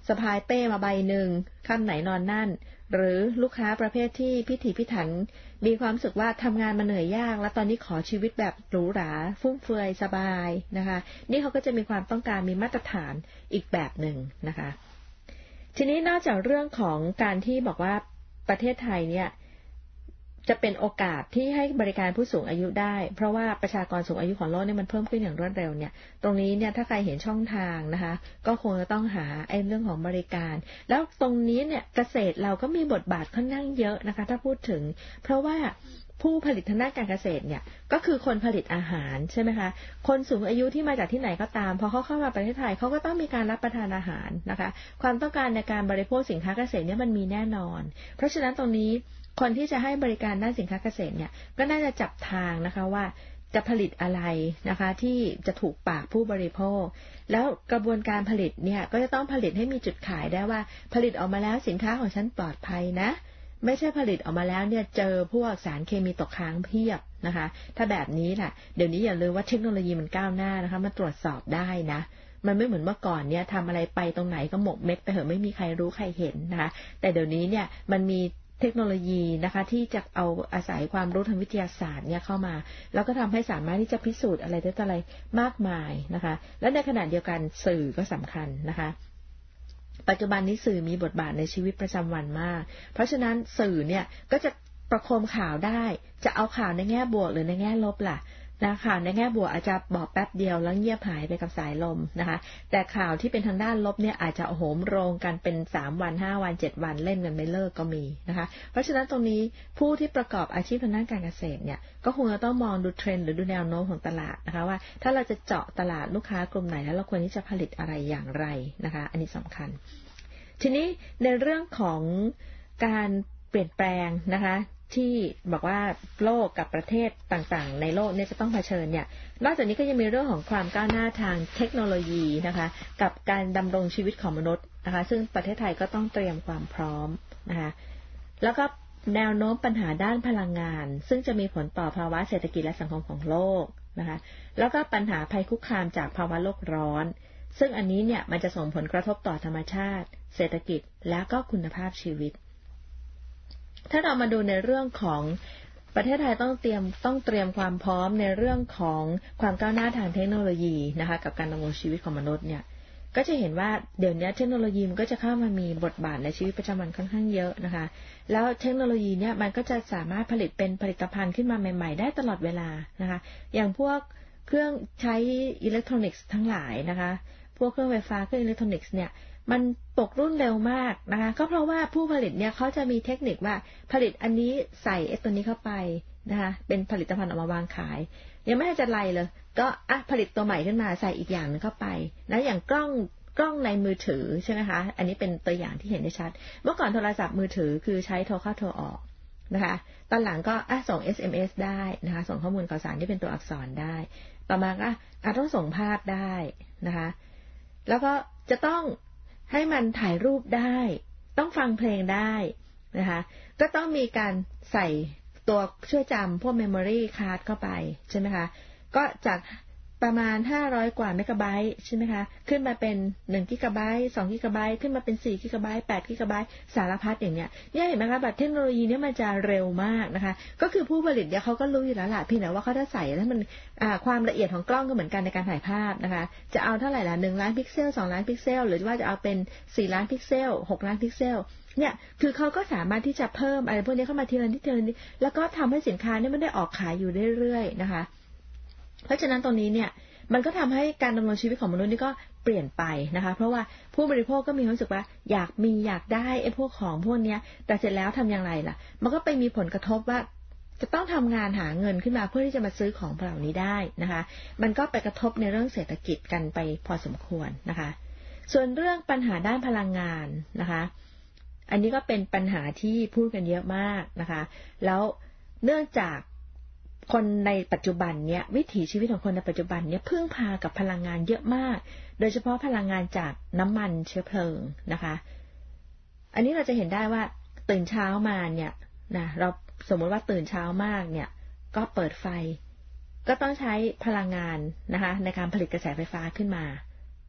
สะพายเป้มาใบหนึ่งค่ำไหนนอนนั่นหรือลูกค้าประเภทที่พิถีพิถันมีความรู้สึกว่าทำงานมาเหนื่อยยากแล้วตอนนี้ขอชีวิตแบบหรูหราฟุ่มเฟือยสบายนะคะนี่เขาก็จะมีความต้องการมีมาตรฐานอีกแบบหนึ่งนะคะทีนี้นอกจากเรื่องของการที่บอกว่าประเทศไทยเนี่ยจะเป็นโอกาสที่ให้บริการผู้สูงอายุได้เพราะว่าประชากรสูงอายุของโลกเนี่ยมันเพิ่มขึ้นอย่างรวดเร็วเนี่ยตรงนี้เนี่ยถ้าใครเห็นช่องทางนะคะก็คงจะต้องหาเรื่องของบริการแล้วตรงนี้เนี่ยเกษตรเราก็มีบทบาทค่อนข้างเยอะนะคะถ้าพูดถึงเพราะว่าผู้ผลิตทางด้านการเกษตรเนี่ยก็คือคนผลิตอาหารใช่ไหมคะคนสูงอายุที่มาจากที่ไหนก็ตามพอเขาเข้ามาประเทศไทยเขาก็ต้องมีการรับประทานอาหารนะคะความต้องการในการบริโภคสินค้าเกษตรเนี่ยมันมีแน่นอนเพราะฉะนั้นตรงนี้คนที่จะให้บริการด้านสินค้าเกษตรเนี่ยก็น่าจะจับทางนะคะว่าจะผลิตอะไรนะคะที่จะถูกปากผู้บริโภคแล้วกระบวนการผลิตเนี่ยก็จะต้องผลิตให้มีจุดขายได้ว่าผลิตออกมาแล้วสินค้าของฉันปลอดภัยนะไม่ใช่ผลิตออกมาแล้วเนี่ยเจอพวกสารเคมีตกค้างเพียบนะคะถ้าแบบนี้แหละเดี๋ยวนี้อย่าลืมว่าเทคโนโลยีมันก้าวหน้านะคะมันตรวจสอบได้นะมันไม่เหมือนเมื่อก่อนเนี่ยทำอะไรไปตรงไหนก็หมกเม็ดไปเหอะไม่มีใครรู้ใครเห็นนะคะแต่เดี๋ยวนี้เนี่ยมันมีเทคโนโลยีนะคะที่จะเอาอาศัยความรู้ทางวิทยาศาสตร์เนี่ยเข้ามาแล้วก็ทำให้สามารถที่จะพิสูจน์อะไรได้อะไรมากมายนะคะและในขณะเดียวกันสื่อก็สำคัญนะคะปัจจุบันนี้สื่อมีบทบาทในชีวิตประจำวันมากเพราะฉะนั้นสื่อเนี่ยก็จะประโคมข่าวได้จะเอาข่าวในแง่บวกหรือในแง่ลบล่ะนะข่าวในแง่บวกอาจจะบอกแป๊บเดียวแล้วเงียบหายไปกับสายลมนะคะแต่ข่าวที่เป็นทางด้านลบเนี่ยอาจจะโหมโรงกันเป็น3 วัน 5 วัน 7 วันเล่นกันไม่เลิกก็มีนะคะเพราะฉะนั้นตรงนี้ผู้ที่ประกอบอาชีพทางด้านการเกษตรเนี่ยก็คงจะต้องมองดูเทรนด์หรือดูแนวโน้มของตลาดนะคะว่าถ้าเราจะเจาะตลาดลูกค้ากลุ่มไหนแล้วเราควรที่จะผลิตอะไรอย่างไรนะคะอันนี้สำคัญทีนี้ในเรื่องของการเปลี่ยนแปลงนะคะที่บอกว่าโลกกับประเทศต่างๆในโลกเนี่ยจะต้องเผชิญเนี่ยนอกจากนี้ก็ยังมีเรื่องของความก้าวหน้าทางเทคโนโลยีนะคะกับการดำรงชีวิตของมนุษย์นะคะซึ่งประเทศไทยก็ต้องเตรียมความพร้อมนะคะแล้วก็แนวโน้มปัญหาด้านพลังงานซึ่งจะมีผลต่อภาวะเศรษฐกิจและสังคมของโลกนะคะแล้วก็ปัญหาภัยคุกคามจากภาวะโลกร้อนซึ่งอันนี้เนี่ยมันจะส่งผลกระทบต่อธรรมชาติเศรษฐกิจและก็คุณภาพชีวิตถ้าเรามาดูในเรื่องของประเทศไทยต้องเตรียมความพร้อมในเรื่องของความก้าวหน้าทางเทคโนโลยีนะคะกับการดำรงชีวิตของมนุษย์เนี่ยก็จะเห็นว่าเดี๋ยวนี้เทคโนโลยีมันก็จะเข้ามามีบทบาทในชีวิตประจำวันค่อนข้างเยอะนะคะแล้วเทคโนโลยีเนี่ยมันก็จะสามารถผลิตเป็นผลิตภัณฑ์ขึ้นมาใหม่ๆได้ตลอดเวลานะคะอย่างพวกเครื่องใช้อิเล็กทรอนิกส์ทั้งหลายนะคะพวกเครื่องไฟฟ้าเครื่องอิเล็กทรอนิกส์เนี่ยมันตกรุ่นเร็วมากนะคะก็เพราะว่าผู้ผลิตเนี่ยเขาจะมีเทคนิคว่าผลิตอันนี้ใส่ตัวนี้เข้าไปนะคะเป็นผลิตภัณฑ์ออกมาวางขายยังไม่ทันจะไล่เลยก็ผลิตตัวใหม่ขึ้นมาใส่อีกอย่างนึงเข้าไปนะอย่างกล้องในมือถือใช่ไหมคะอันนี้เป็นตัวอย่างที่เห็นได้ชัดเมื่อก่อนโทรศัพท์มือถือคือใช้โทรเข้าโทรออกนะคะตอนหลังก็ส่ง SMS ได้นะคะส่งข้อมูลข่าวสารที่เป็นตัวอักษรได้ต่อมาก็ต้องส่งภาพได้นะคะแล้วก็จะต้องให้มันถ่ายรูปได้ต้องฟังเพลงได้นะคะก็ต้องมีการใส่ตัวช่วยจำพวก memory card เข้าไปใช่ไหมคะก็จากประมาณ500 กว่าเมกะไบต์ใช่ไหมคะขึ้นมาเป็น1กิกะไบต์2กิกะไบต์ขึ้นมาเป็น4กิกะไบต์8กิกะไบต์สารพัดอย่างเนี้ยเห็นไหมคะแบบเทคโนโลยีนี้มันจะเร็วมากนะคะก็คือผู้ผลิตเนี่ยเขาก็รู้อยู่แล้วล่ะเพียงแต่ว่าเขาจะใส่แล้วมันความละเอียดของกล้องก็เหมือนกันในการถ่ายภาพนะคะจะเอาเท่าไหร่ล่ะ1 ล้านพิกเซล2 ล้านพิกเซลหรือว่าจะเอาเป็น4 ล้านพิกเซล6 ล้านพิกเซลเนี่ยคือเขาก็สามารถที่จะเพิ่มอะไรพวกนี้เข้ามาทีละนิดแล้วก็ทำให้สินค้าเนี่ยไม่ได้ออกขายอยู่เรื่อยๆนะคะเพราะฉะนั้นตรงนี้เนี่ยมันก็ทำให้การดำรงชีวิตของมนุษย์นี่ก็เปลี่ยนไปนะคะเพราะว่าผู้บริโภคก็มีความรู้สึกว่าอยากได้ไอ้พวกของพวกนี้แต่เสร็จแล้วทำอย่างไรล่ะมันก็ไปมีผลกระทบว่าจะต้องทำงานหาเงินขึ้นมาเพื่อที่จะมาซื้อของเหล่านี้ได้นะคะมันก็ไปกระทบในเรื่องเศรษฐกิจกันไปพอสมควรนะคะส่วนเรื่องปัญหาด้านพลังงานนะคะอันนี้ก็เป็นปัญหาที่พูดกันเยอะมากนะคะแล้วเนื่องจากคนในปัจจุบันเนี่ยวิถีชีวิตของคนในปัจจุบันเนี่ยพึ่งพากับพลังงานเยอะมากโดยเฉพาะพลังงานจากน้ำมันเชื้อเพลิงนะคะอันนี้เราจะเห็นได้ว่าตื่นเช้ามาเนี่ยนะเราสมมติว่าตื่นเช้ามากเนี่ยก็เปิดไฟก็ต้องใช้พลังงานนะคะในการผลิตกระแสไฟฟ้าขึ้นมา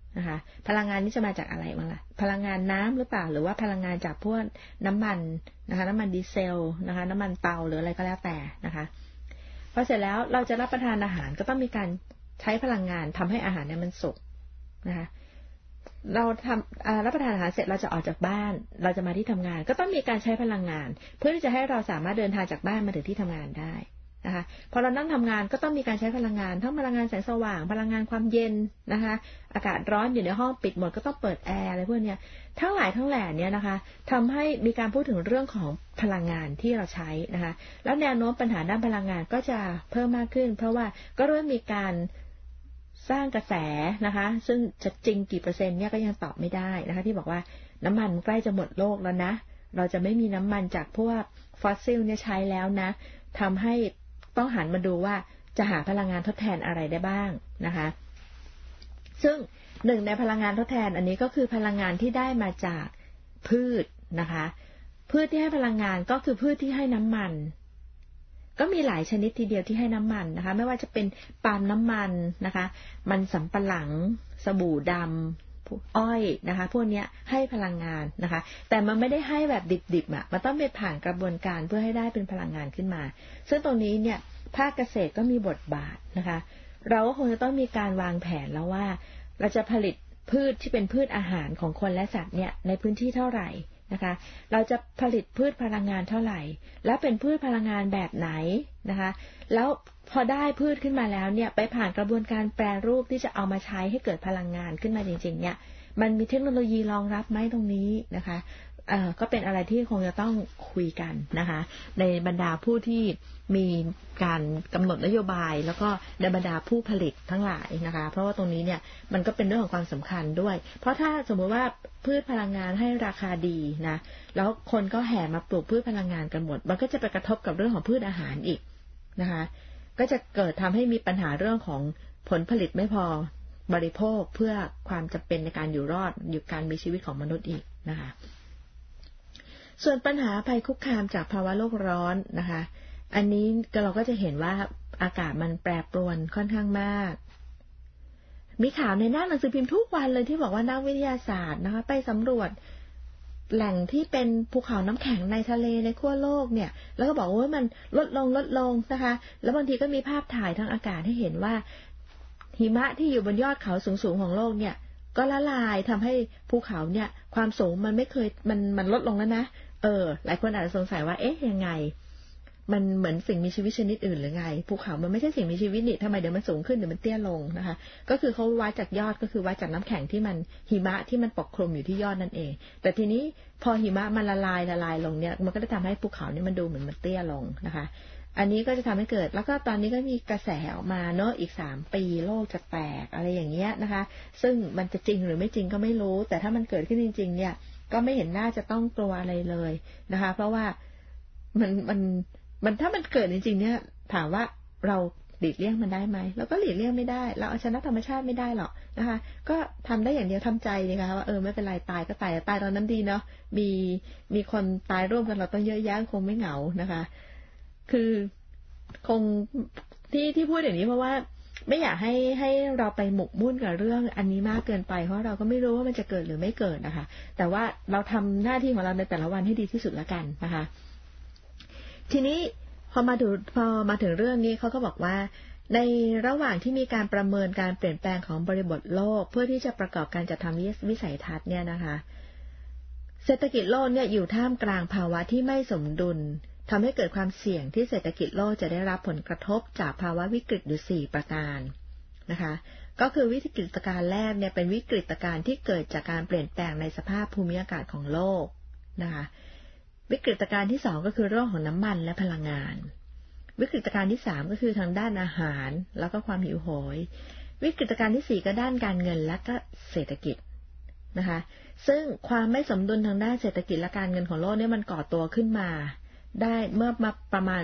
นะคะพลังงานนี้จะมาจากอะไรบ้างล่ะพลังงานน้ำหรือเปล่าหรือว่าพลังงานจากพวกน้ำมันนะคะน้ำมันดีเซลนะคะน้ำมันเตาหรืออะไรก็แล้วแต่นะคะพอเสร็จแล้วเราจะรับประทานอาหารก็ต้องมีการใช้พลังงานทำให้อาหารเนี่ยมันสุกนะคะเราทำรับประทานอาหารเสร็จเราจะออกจากบ้านเราจะมาที่ทำงานก็ต้องมีการใช้พลังงานเพื่อที่จะให้เราสามารถเดินทางจากบ้านมาถึงที่ทำงานได้นะคะพอเรานั่งทำงานก็ต้องมีการใช้พลังงานทั้งพลังงานแสงสว่างพลังงานความเย็นนะคะอากาศร้อนอยู่ในห้องปิดหมดก็ต้องเปิดแอร์อะไรพวกนี้ทั้งหลายทั้งแหล่เนี่ยนะคะทำให้มีการพูดถึงเรื่องของพลังงานที่เราใช้นะคะแล้วแนวโน้มปัญหาด้านพลังงานก็จะเพิ่มมากขึ้นเพราะว่าก็เริ่มมีการสร้างกระแสนะคะซึ่งจะจริงกี่เปอร์เซ็นต์เนี่ยก็ยังตอบไม่ได้นะคะที่บอกว่าน้ำมันใกล้จะหมดโลกแล้วนะเราจะไม่มีน้ำมันจากพวกฟอสซิลเนี่ยใช้แล้วนะทำให้ต้องหันมาดูว่าจะหาพลังงานทดแทนอะไรได้บ้างนะคะซึ่งหนึ่งในพลังงานทดแทนอันนี้ก็คือพลังงานที่ได้มาจากพืชนะคะพืชที่ให้พลังงานก็คือพืชที่ให้น้ำมันก็มีหลายชนิดทีเดียวที่ให้น้ำมันนะคะไม่ว่าจะเป็นปาล์มน้ำมันนะคะมันสำปะหลังสบู่ดำอ้อยนะคะพวกนี้ให้พลังงานนะคะแต่มันไม่ได้ให้แบบดิบๆอ่ะมันต้องไปผ่านกระบวนการเพื่อให้ได้เป็นพลังงานขึ้นมาซึ่งตรงนี้เนี่ยภาคเกษตรก็มีบทบาทนะคะเราก็คงจะต้องมีการวางแผนแล้วว่าเราจะผลิตพืชที่เป็นพืชอาหารของคนและสัตว์เนี่ยในพื้นที่เท่าไหร่นะคะเราจะผลิตพืชพลังงานเท่าไหร่แล้วเป็นพืชพลังงานแบบไหนนะคะแล้วพอได้พืชขึ้นมาแล้วเนี่ยไปผ่านกระบวนการแปรรูปที่จะเอามาใช้ให้เกิดพลังงานขึ้นมาจริงๆเนี่ยมันมีเทคโนโลยีรองรับไหมตรงนี้นะคะก็เป็นอะไรที่คงจะต้องคุยกันนะคะในบรรดาผู้ที่มีการกำหนดนโยบายแล้วก็ในบรรดาผู้ผลิตทั้งหลายนะคะเพราะว่าตรงนี้เนี่ยมันก็เป็นเรื่องของความสำคัญด้วยเพราะถ้าสมมติว่าพืชพลังงานให้ราคาดีนะแล้วคนก็แห่มาปลูกพืชพลังงานกันหมดมันก็จะไปกระทบกับเรื่องของพืชอาหารอีกนะคะก็จะเกิดทำให้มีปัญหาเรื่องของผลผลิตไม่พอบริโภคเพื่อความจำเป็นในการอยู่รอดอยู่การมีชีวิตของมนุษย์อีกนะคะส่วนปัญหาภัยคุกคามจากภาวะโลกร้อนนะคะอันนี้เราก็จะเห็นว่าอากาศมันแปรปรวนค่อนข้างมากมีข่าวในหน้าหนังสือพิมพ์ทุกวันเลยที่บอกว่านักวิทยาศาสตร์นะคะไปสำรวจแหล่งที่เป็นภูเขาน้ำแข็งในทะเลในขั้วโลกเนี่ยแล้วก็บอกว่ามันลดลงนะคะแล้วบางทีก็มีภาพถ่ายทางอากาศให้เห็นว่าหิมะที่อยู่บนยอดเขาสูงของโลกเนี่ยก็ละลายทำให้ภูเขาเนี่ยความสูงมันไม่เคยมันลดลงแล้วนะหลายคนอาจจะสงสัยว่าเอ๊ะยังไงมันเหมือนสิ่งมีชีวิตชนิดอื่นหรือไงภูเขามันไม่ใช่สิ่งมีชีวิตนี่ทำไมเดี๋ยวมันสูงขึ้นเดี๋ยวมันเตี้ยลงนะคะก็คือเขาวัดจากยอดก็คือวัดจากน้ำแข็งที่มันหิมะที่มันปกคลุมอยู่ที่ยอดนั่นเองแต่ทีนี้พอหิมะมันละลายลงเนี่ยมันก็จะทำให้ภูเขานี่มันดูเหมือนมันเตี้ยลงนะคะอันนี้ก็จะทำให้เกิดแล้วก็ตอนนี้ก็มีกระแสออกมาเนอะอีก3 ปีโลกจะแตกอะไรอย่างเงี้ยนะคะซึ่งมันจะจริงหรือไม่จริงก็ไม่รู้แต่ถ้ามันเกิดขึ้นจริงๆเนี่ยก็ไม่เห็นน่าจะต้องกลัวอะไรเลยนะคะเพราะว่ามันถ้ามันเกิดจริงๆเนี่ยถามว่าเราหลีกเลี่ยงมันได้ไหมเราก็หลีกเลี่ยงไม่ได้เราเอาชนะธรรมชาติไม่ได้หรอกนะคะก็ทำได้อย่างเดียวทำใจนะคะว่าไม่เป็นไรตายก็ตายตายตอนนั้นดีเนาะมีคนตายร่วมกันเราต้องเยอะแยะคงไม่เหงานะคะคือคงที่พูดอย่างนี้เพราะว่าไม่อยากให้เราไปหมกมุ่นกับเรื่องอันนี้มากเกินไปเพราะเราก็ไม่รู้ว่ามันจะเกิดหรือไม่เกิดนะคะแต่ว่าเราทำหน้าที่ของเราในแต่ละวันให้ดีที่สุดละกันนะคะทีนี้พอมาถึงเรื่องนี้เขาก็บอกว่าในระหว่างที่มีการประเมินการเปลี่ยนแปลงของบริบทโลกเพื่อที่จะประกอบการจัดทำวิสัยทัศน์เนี่ยนะคะเศรษฐกิจโลกเนี่ยอยู่ท่ามกลางภาวะที่ไม่สมดุลทำให้เกิดความเสี่ยงที่เศรษฐกิจโลกจะได้รับผลกระทบจากภาวะวิกฤตอยู่4 ประการนะคะก็คือวิกฤตการณ์แรกเนี่ยเป็นวิกฤตการณ์ที่เกิดจากการเปลี่ยนแปลงในสภาพภูมิอากาศของโลกนะคะวิกฤตการณ์ที่2ก็คือเรื่องของน้ำมันและพลังงานวิกฤตการณ์ที่3ก็คือทางด้านอาหารแล้วก็ความหิวโหยวิกฤตการณ์ที่4ก็ด้านการเงินและก็เศรษฐกิจนะคะซึ่งความไม่สมดุลทางด้านเศรษฐกิจและการเงินของโลกเนี่ยมันก่อตัวขึ้นมาได้เมื่อมาประมาณ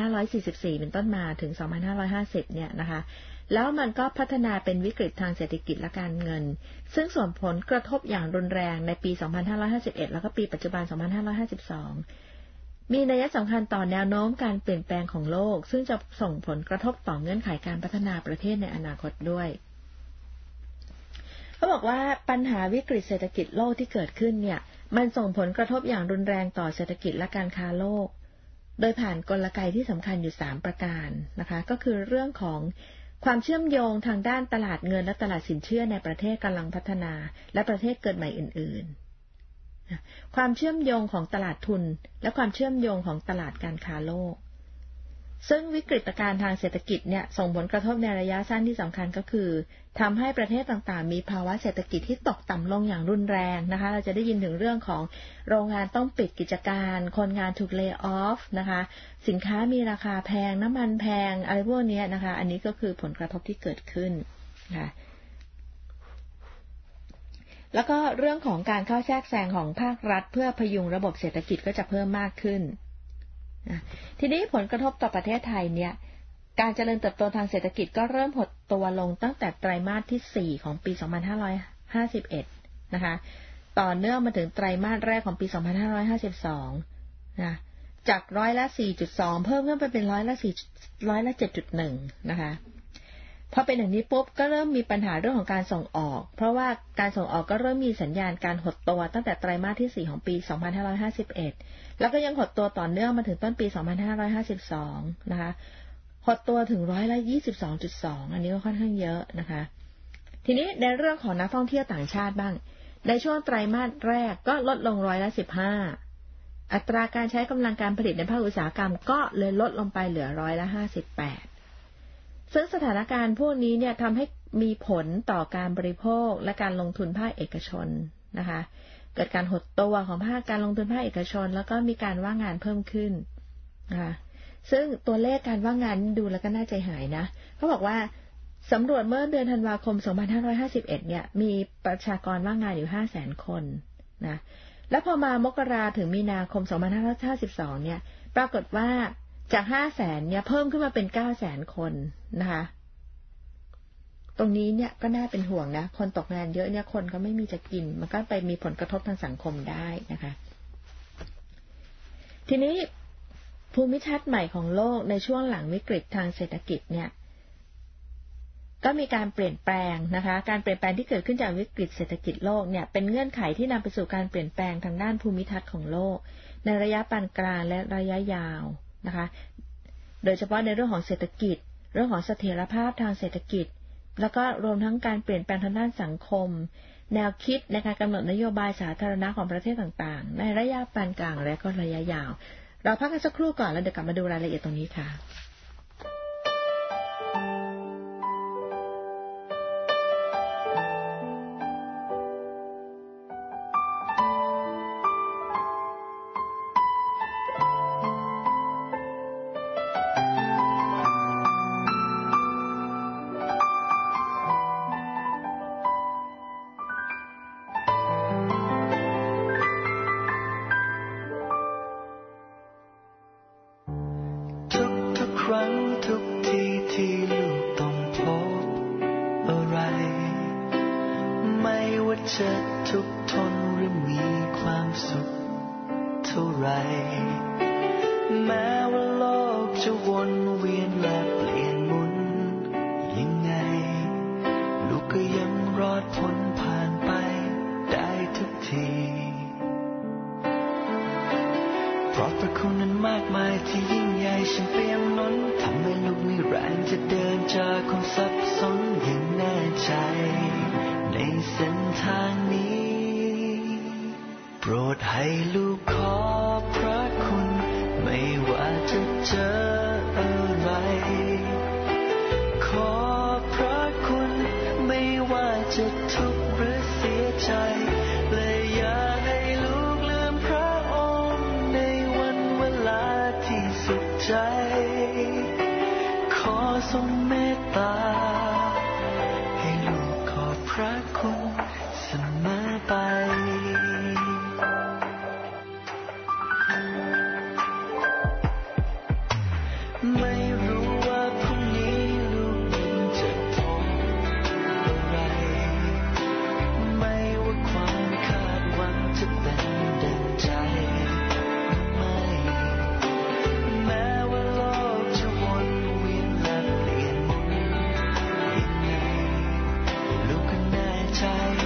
2544 เป็นต้นมาถึง 2550 เนี่ยนะคะแล้วมันก็พัฒนาเป็นวิกฤตทางเศรษฐกิจและการเงินซึ่งส่งผลกระทบอย่างรุนแรงในปี 2551 แล้วก็ปีปัจจุบัน 2552 มีนัยสำคัญต่อแนวโน้มการเปลี่ยนแปลงของโลกซึ่งจะส่งผลกระทบต่อเงื่อนไขการพัฒนาประเทศในอนาคตด้วยเขาบอกว่าปัญหาวิกฤตเศรษฐกิจโลกที่เกิดขึ้นเนี่ยมันส่งผลกระทบอย่างรุนแรงต่อเศรษฐกิจและการค้าโลกโดยผ่านกลไกที่สำคัญอยู่3ประการนะคะก็คือเรื่องของความเชื่อมโยงทางด้านตลาดเงินและตลาดสินเชื่อในประเทศกำลังพัฒนาและประเทศเกิดใหม่อื่นๆความเชื่อมโยงของตลาดทุนและความเชื่อมโยงของตลาดการค้าโลกซึ่งวิกฤตการณ์ทางเศรษฐกิจเนี่ยส่งผลกระทบในระยะสั้นที่สำคัญก็คือทำให้ประเทศต่างๆมีภาวะเศรษฐกิจที่ตกต่ำลงอย่างรุนแรงนะคะเราจะได้ยินถึงเรื่องของโรงงานต้องปิดกิจการคนงานถูกเลย์ออฟนะคะสินค้ามีราคาแพงน้ำมันแพงอะไรพวกนี้นะคะอันนี้ก็คือผลกระทบที่เกิดขึ้นค่ะแล้วก็เรื่องของการเข้าแทรกแซงของภาครัฐเพื่อพยุงระบบเศรษฐกิจก็จะเพิ่มมากขึ้นทีนี้ผลกระทบต่อประเทศไทยเนี่ยการเจริญเติบโตทางเศรษฐกิจก็เริ่มหดตัวลงตั้งแต่ไตรมาสที่4ของปี2551นะคะต่อเนื่องมาถึงไตรมาสแรกของปี2552นะจาก4.2%เพิ่มขึ้นไปเป็น7.1%นะคะพอเป็นอย่างนี้ปุ๊บก็เริ่มมีปัญหาเรื่องของการส่งออกเพราะว่าการส่งออกก็เริ่มมีสัญญาณการหดตัวตั้งแต่ไตรมาสที่4ของปี2551แล้วก็ยังหดตัวต่อเนื่องมาถึงต้นปี2552นะคะหดตัวถึง22.2%อันนี้ก็ค่อนข้างเยอะนะคะทีนี้ในเรื่องของนักท่องเที่ยวต่างชาติบ้างในช่วงไตรมาสแรกก็ลดลง15%อัตราการใช้กำลังการผลิตในภาคอุตสาหกรรมก็เลยลดลงไปเหลือ58%ซึ่งสถานการณ์พวกนี้เนี่ยทำให้มีผลต่อการบริโภคและการลงทุนภาคเอกชนนะคะเกิดการหดตัวของภาคการลงทุนภาคเอกชนแล้วก็มีการว่างงานเพิ่มขึ้นนะคะซึ่งตัวเลขการว่างงานดูแล้วก็น่าใจหายนะเขาบอกว่าสำรวจเมื่อเดือนธันวาคม2551เนี่ยมีประชากรว่างงานอยู่ 500,000 คนนะแล้วพอมามกราถึงมีนาคม2552เนี่ยปรากฏว่าจาก 500,000 เนี่ยเพิ่มขึ้นมาเป็น 900,000 คนนะคะตรงนี้เนี่ยก็น่าเป็นห่วงนะคนตกงานเยอะเนี่ยคนก็ไม่มีจะกินมันก็ไปมีผลกระทบทางสังคมได้นะคะทีนี้ภูมิทัศน์ใหม่ของโลกในช่วงหลังวิกฤตทางเศรษฐกิจเนี่ยก็มีการเปลี่ยนแปลงนะคะการเปลี่ยนแปลงที่เกิดขึ้นจากวิกฤตเศรษฐกิจโลกเนี่ยเป็นเงื่อนไขที่นำไปสู่การเปลี่ยนแปลงทางด้านภูมิทัศน์ของโลกในระยะปานกลางและระยะยาวนะคะโดยเฉพาะในเรื่องของเศรษฐกิจเรื่องของเสถียรภาพทางเศรษฐกิจแล้วก็รวมทั้งการเปลี่ยนแปลงทางด้านสังคมแนวคิดในการกำหนดนโยบายสาธารณะของประเทศต่างๆในระยะปานกลางและก็ระยะยาวเราพักกันสักครู่ก่อนแล้วเดี๋ยวกลับมาดูรายละเอียดตรงนี้ค่ะ
ทุกทีที่ลูกต้องพบอะไรไม่ว่าจะทุกข์ทนหรือมีความสุขเท่าไรแม้ว่าโลกจะวนเวียนและเปลี่ยนหมุนยังไงลูกก็ยังรอดพ้นผ่านไปได้ทุกทีเพราะพระคุณนั้นมากมายที่ยิ่งใหญ่ฉันเปี่ยมล้นทำให้ลูกมีแรงจะเดินจากความสับสนอย่างแน่ใจในเส้นทางนี้โปรดให้ลูกขอบพระคุณไม่ว่าจะเจออะไรขอบพระคุณไม่ว่าจะทุกข์หรือเสียใจและอย่าให้ลูกลืมพระองค์ในวันเวลาที่สุดใจขอทรงเมตตาให้ลูกขอบพระคุณเสมอไปไม่รู้ว่าพรุ่งนี้ลูกยังจะพบอะไรไม่ว่าความคาดหวังจะเป็นดังใจไม่แม้ว่าโลกจะวนเวียนและเปลี่ยนยังไงลูกก็แน่ใจ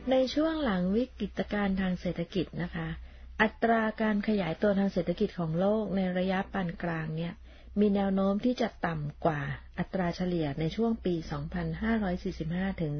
ในช่วงหลังวิกฤตการณ์ทางเศรษฐกิจนะคะอัตราการขยายตัวทางเศรษฐกิจของโลกในระยะปานกลางเนี่ยมีแนวโน้มที่จะต่ำกว่าอัตราเฉลี่ยในช่วงปี 2545 ถึง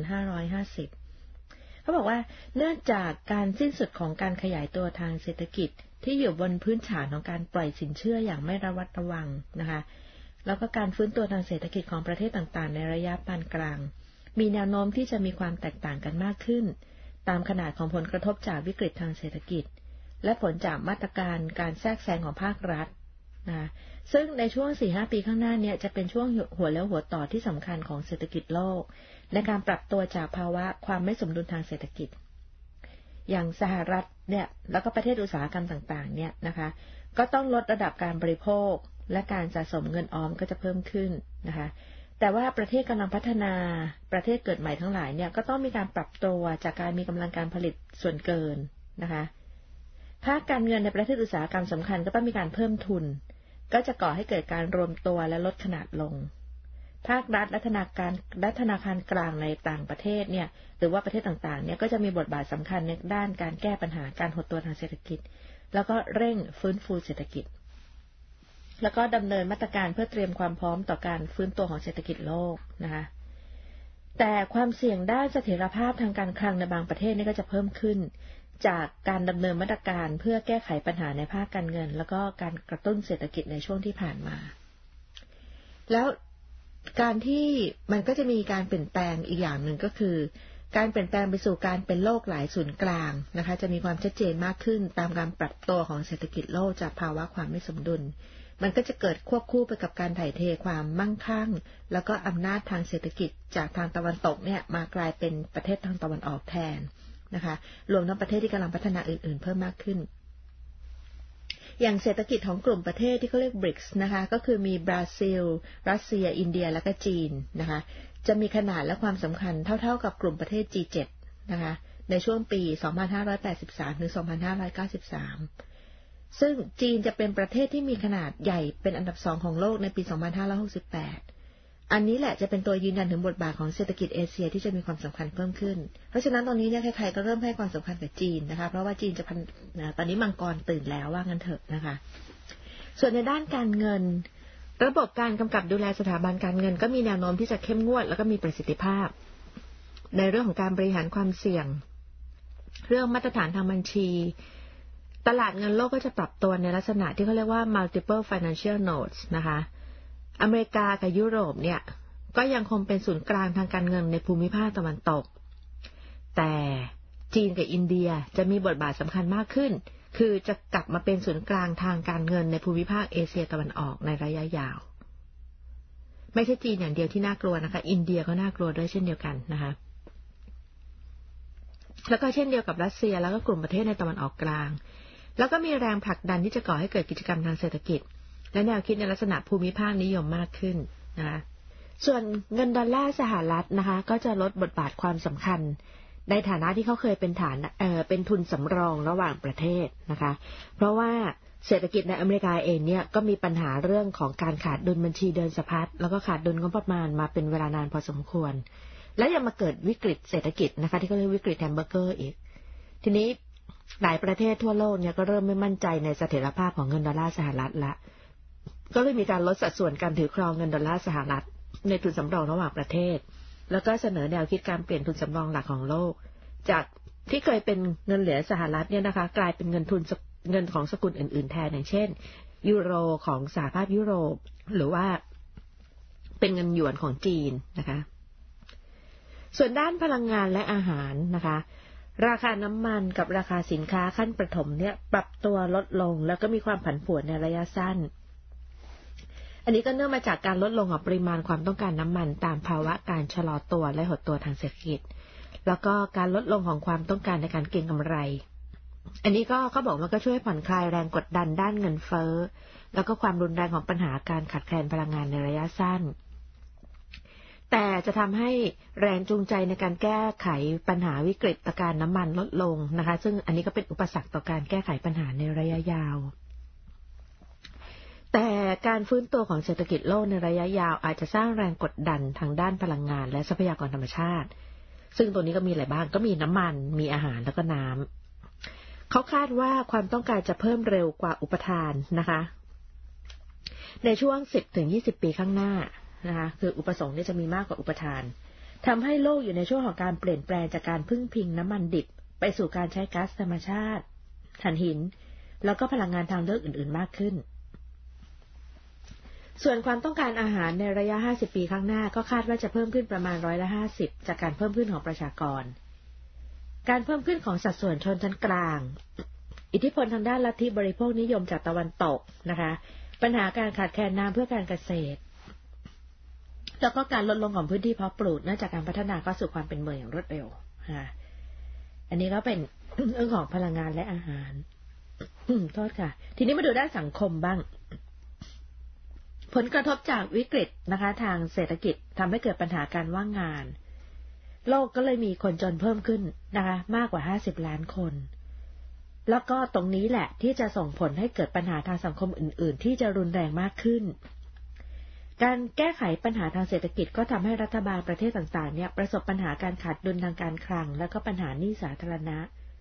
2550 เขาบอกว่าเนื่องจากการสิ้นสุดของการขยายตัวทางเศรษฐกิจที่อยู่บนพื้นฐานของการปล่อยสินเชื่ออย่างไม่ระมัดระวังนะคะแล้วก็การฟื้นตัวทางเศรษฐกิจของประเทศต่างๆในระยะปานกลางมีแนวโน้มที่จะมีความแตกต่างกันมากขึ้นตามขนาดของผลกระทบจากวิกฤตทางเศรษฐกิจและผลจากมาตรการการแทรกแซงของภาครัฐนะซึ่งในช่วง 4-5 ปีข้างหน้าเนี่ยจะเป็นช่วงหัวเลี้ยวหัวต่อที่สำคัญของเศรษฐกิจโลกในการปรับตัวจากภาวะความไม่สมดุลทางเศรษฐกิจอย่างสหรัฐเนี่ยแล้วก็ประเทศอุตสาหกรรมต่างๆเนี่ยนะคะก็ต้องลดระดับการบริโภคและการสะสมเงินออมก็จะเพิ่มขึ้นนะคะแต่ว่าประเทศกำลังพัฒนาประเทศเกิดใหม่ทั้งหลายเนี่ยก็ต้องมีการปรับตัวจากการมีกำลังการผลิตส่วนเกินนะคะภาคการเงินในประเทศอุตสาหกรรมสำคัญก็ต้องมีการเพิ่มทุนก็จะก่อให้เกิดการรวมตัวและลดขนาดลงภาครัฐและธนาคารกลางในต่างประเทศเนี่ยหรือว่าประเทศต่างๆเนี่ยก็จะมีบทบาทสำคัญในด้านการแก้ปัญหาการหดตัวทางเศรษฐกิจแล้วก็เร่งฟื้นฟูเศรษฐกิจแล้วก็ดำเนินมาตรการเพื่อเตรียมความพร้อมต่อการฟื้นตัวของเศรษฐกิจโลกนะคะแต่ความเสี่ยงด้านเสถียรภาพทางการคลังในบางประเทศนี่ก็จะเพิ่มขึ้นจากการดำเนินมาตรการเพื่อแก้ไขปัญหาในภาคการเงินแล้วก็การกระตุ้นเศรษฐกิจในช่วงที่ผ่านมาแล้วการที่มันก็จะมีการเปลี่ยนแปลงอีกอย่างหนึ่งก็คือการเปลี่ยนแปลงไปสู่การเป็นโลกหลายศูนย์กลางนะคะจะมีความชัดเจนมากขึ้นตามการปรับตัวของเศรษฐกิจโลกจากภาวะความไม่สมดุลมันก็จะเกิดควบคู่ไปกับการถ่ายเทความมั่งคั่งแล้วก็อำนาจทางเศรษฐกิจจากทางตะวันตกเนี่ยมากลายเป็นประเทศทางตะวันออกแทนนะคะรวมทั้งประเทศที่กำลังพัฒนาอื่นๆเพิ่มมากขึ้นอย่างเศรษฐกิจของกลุ่มประเทศที่เขาเรียก BRICS นะคะก็คือมีบราซิลรัสเซียอินเดียและก็จีนนะคะจะมีขนาดและความสำคัญเท่าๆกับกลุ่มประเทศ G7 นะคะในช่วงปี 2583 ถึง 2593 ซึ่งจีนจะเป็นประเทศที่มีขนาดใหญ่เป็นอันดับ2ของโลกในปี 2568 อันนี้แหละจะเป็นตัวยืนยันถึงบทบาทของเศรษฐกิจเอเชียที่จะมีความสำคัญเพิ่มขึ้นเพราะฉะนั้นตอนนี้เนี่ยใครๆก็เริ่มให้ความสำคัญกับจีนนะคะเพราะว่าจีนจะตอนนี้มังกรตื่นแล้วว่างั้นเถอะนะคะส่วนในด้านการเงินระบบการกำกับดูแลสถาบันการเงินก็มีแนวโน้มที่จะเข้มงวดแล้วก็มีประสิทธิภาพในเรื่องของการบริหารความเสี่ยงเรื่องมาตรฐานทางบัญชีตลาดเงินโลกก็จะปรับตัวในลักษณะที่เขาเรียกว่า multiple financial nodes นะคะอเมริกากับยุโรปเนี่ยก็ยังคงเป็นศูนย์กลางทางการเงินในภูมิภาคตะวันตกแต่จีนกับอินเดียจะมีบทบาทสำคัญมากขึ้นคือจะกลับมาเป็นศูนย์กลางทางการเงินในภูมิภาคเอเชียตะวันออกในระยะยาวไม่ใช่จีนอย่างเดียวที่น่ากลัวนะคะอินเดียก็น่ากลัวด้วยเช่นเดียวกันนะคะแล้วก็เช่นเดียวกับรัสเซียแล้วก็กลุ่มประเทศในตะวันออกกลางแล้วก็มีแรงผลักดันที่จะก่อให้เกิดกิจกรรมทางเศรษฐกิจและแนวคิดในลักษณะภูมิภาคนิยมมากขึ้นนะคะส่วนเงินดอลลาร์สหรัฐนะคะก็จะลดบทบาทความสำคัญในฐานะที่เขาเคยเป็นทุนสำรองระหว่างประเทศนะคะเพราะว่าเศรษฐกิจในอเมริกาเองเนี่ยก็มีปัญหาเรื่องของการขาดดุลบัญชีเดินสะพัดแล้วก็ขาดดุลงบประมาณมาเป็นเวลานานพอสมควรและยังมาเกิดวิกฤตเศรษฐกิจนะคะที่เขาเรียกวิกฤตแฮมเบอร์เกอร์อีกทีนี้หลายประเทศทั่วโลกเนี่ยก็เริ่มไม่มั่นใจในเสถียรภาพของเงินดอลลาร์สหรัฐละก็เลยมีการลดสัดส่วนการถือครองเงินดอลลาร์สหรัฐในทุนสำรองระหว่างประเทศแล้วก็เสนอแนวคิดการเปลี่ยนทุนสำรองหลักของโลกจากที่เคยเป็นเงินเหรียญสหรัฐเนี่ยนะคะกลายเป็นเงินของสกุลอื่นๆแทนอย่างเช่นยูโรของสหภาพยุโรปหรือว่าเป็นเงินหยวนของจีนนะคะส่วนด้านพลังงานและอาหารนะคะราคาน้ำมันกับราคาสินค้าขั้นประถมเนี่ยปรับตัวลดลงแล้วก็มีความผันผวนในระยะสั้นอันนี้ก็เนื่องมาจากการลดลงของปริมาณความต้องการน้ำมันตามภาวะการชะลอตัวและหดตัวทางเศรษฐกิจแล้วก็การลดลงของความต้องการในการเก็งกำไรอันนี้ก็เขาบอกว่าก็ช่วยผ่อนคลายแรงกดดันด้านเงินเฟ้อแล้วก็ความรุนแรงของปัญหาการขาดแคลนพลังงานในระยะสั้นแต่จะทำให้แรงจูงใจในการแก้ไขปัญหาวิกฤตการณ์น้ำมันลดลงนะคะซึ่งอันนี้ก็เป็นอุปสรรคต่อการแก้ไขปัญหาในระยะยาวแต่การฟื้นตัวของเศรษฐกิจโลกในระยะยาวอาจจะสร้างแรงกดดันทางด้านพลังงานและทรัพยากรธรรมชาติ
ซึ่งตัวนี้ก็มีอะไรบ้างก็มีน้ำมันมีอาหารแล้วก็น้ำเขาคาดว่าความต้องการจะเพิ่มเร็วกว่าอุปทานนะคะในช่วง 10-20 ปีข้างหน้านะคะคืออุปสงค์เนี่ยจะมีมากกว่าอุปทานทำให้โลกอยู่ในช่วงของการเปลี่ยนแปลงจากการพึ่งพิงน้ำมันดิบไปสู่การใช้ก๊าซธรรมชาติถ่านหินแล้วก็พลังงานทางเลือกอื่นๆมากขึ้นส่วนความต้องการอาหารในระยะ50ปีข้างหน้าก็คาดว่าจะเพิ่มขึ้นประมาณ50%จากการเพิ่มขึ้นของประชากรการเพิ่มขึ้นของสัดส่วนชนชั้นกลางอิทธิพลทางด้านลัทธิบริโภคนิยมจากตะวันตกนะคะปัญหาการขาดแคลนน้ำเพื่อการเกษตรแล้วก็การลดลงของพื้นที่เพาะปลูกเนื่องจากการพัฒนาเข้าสู่ความเป็นเมืองอย่างรวดเร็วอันนี้ก็เป็นเรื่องของพลังงานและอาหารโทษค่ะทีนี้มาดูด้านสังคมบ้างผลกระทบจากวิกฤตนะคะทางเศรษฐกิจทำให้เกิดปัญหาการว่างงานโลกก็เลยมีคนจนเพิ่มขึ้นนะคะมากกว่า50 ล้านคนแล้วก็ตรงนี้แหละที่จะส่งผลให้เกิดปัญหาทางสังคมอื่นๆที่จะรุนแรงมากขึ้นการแก้ไขปัญหาทางเศรษฐกิจก็ทำให้รัฐบาลประเทศต่างๆเนี่ยประสบปัญหาการขาดดุลทางการคลังแล้วก็ปัญหาหนี้สาธารณะ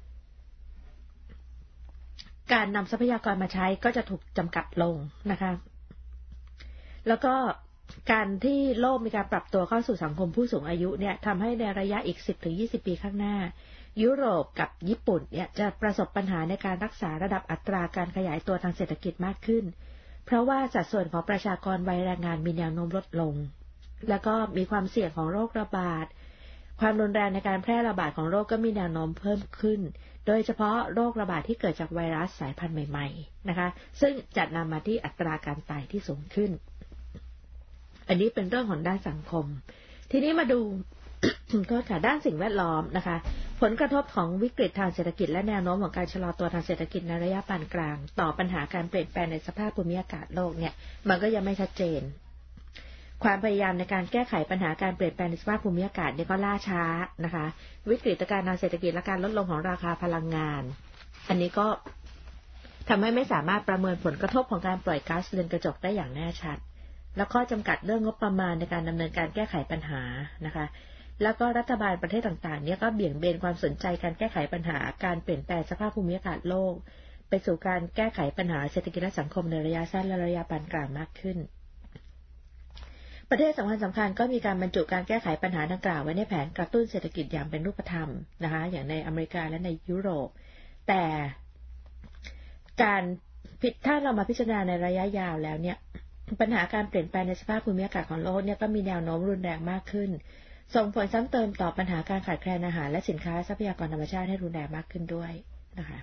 การนำทรัพยากรมาใช้ก็จะถูกจำกัดลงนะคะแล้วก็การที่โลกมีการปรับตัวเข้าสู่สังคมผู้สูงอายุเนี่ยทำให้ในระยะอีก 10-20 ปีข้างหน้ายุโรปกับญี่ปุ่นเนี่ยจะประสบปัญหาในการรักษาระดับอัตราการขยายตัวทางเศรษฐกิจมากขึ้นเพราะว่าสัดส่วนของประชากรวัยแรงงานมีแนวโน้มลดลงแล้วก็มีความเสี่ยงของโรคระบาดความรุนแรงในการแพร่ระบาดของโรคก็มีแนวโน้มเพิ่มขึ้นโดยเฉพาะโรคระบาดที่เกิดจากไวรัสสายพันธุ์ใหม่ๆนะคะซึ่งจะนำมาที่อัตราการตายที่สูงขึ้นอันนี้เป็นเรื่องของด้านสังคมทีนี้มาดู โทษค่ะด้านสิ่งแวดล้อมนะคะผลกระทบของวิกฤตทางเศรษฐกิจและแนวโน้มของการชะลอตัวทางเศรษฐกิจในระยะปานกลางต่อปัญหาการเปลี่ยนแปลงในสภาพภูมิอากาศโลกเนี่ยมันก็ยังไม่ชัดเจนความพยายามในการแก้ไขปัญหาการเปลี่ยนแปลงในสภาพภูมิอากาศเนี่ยก็ล่าช้านะคะวิกฤตการณ์ทางเศรษฐกิจและการลดลงของราคาพลังงานอันนี้ก็ทำให้ไม่สามารถประเมินผลกระทบของการปล่อยก๊าซเรือนกระจกได้อย่างแน่ชัดและข้อจำกัดเรื่องงบประมาณในการดำเนินการแก้ไขปัญหานะคะแล้วก็รัฐบาลประเทศต่างๆเนี่ยก็เบี่ยงเบนความสนใจการแก้ไขปัญหาการเปลี่ยนแปลงสภาพภูมิอากาศโลกไปสู่การแก้ไขปัญหาเศรษฐกิจและสังคมในระยะสั้นและระยะปานกลางมากขึ้นประเทศสำคัญก็มีการบรรจุการแก้ไขปัญหาดังกล่าวไว้ในแผนกระตุ้นเศรษฐกิจอย่างเป็นรูปธรรมนะคะอย่างในอเมริกาและในยุโรปแต่ถ้าเรามาพิจารณาในระยะยาวแล้วเนี่ยปัญหาการเปลี่ยนแปลงในสภาพภูมิอากาศของโลกเนี่ยก็มีแนวโน้มรุนแรงมากขึ้นส่งผลซ้ำเติมต่อปัญหาการขาดแคลนอาหารและสินค้าทรัพยากรธรรมชาติให้รุนแรงมากขึ้นด้วยนะคะ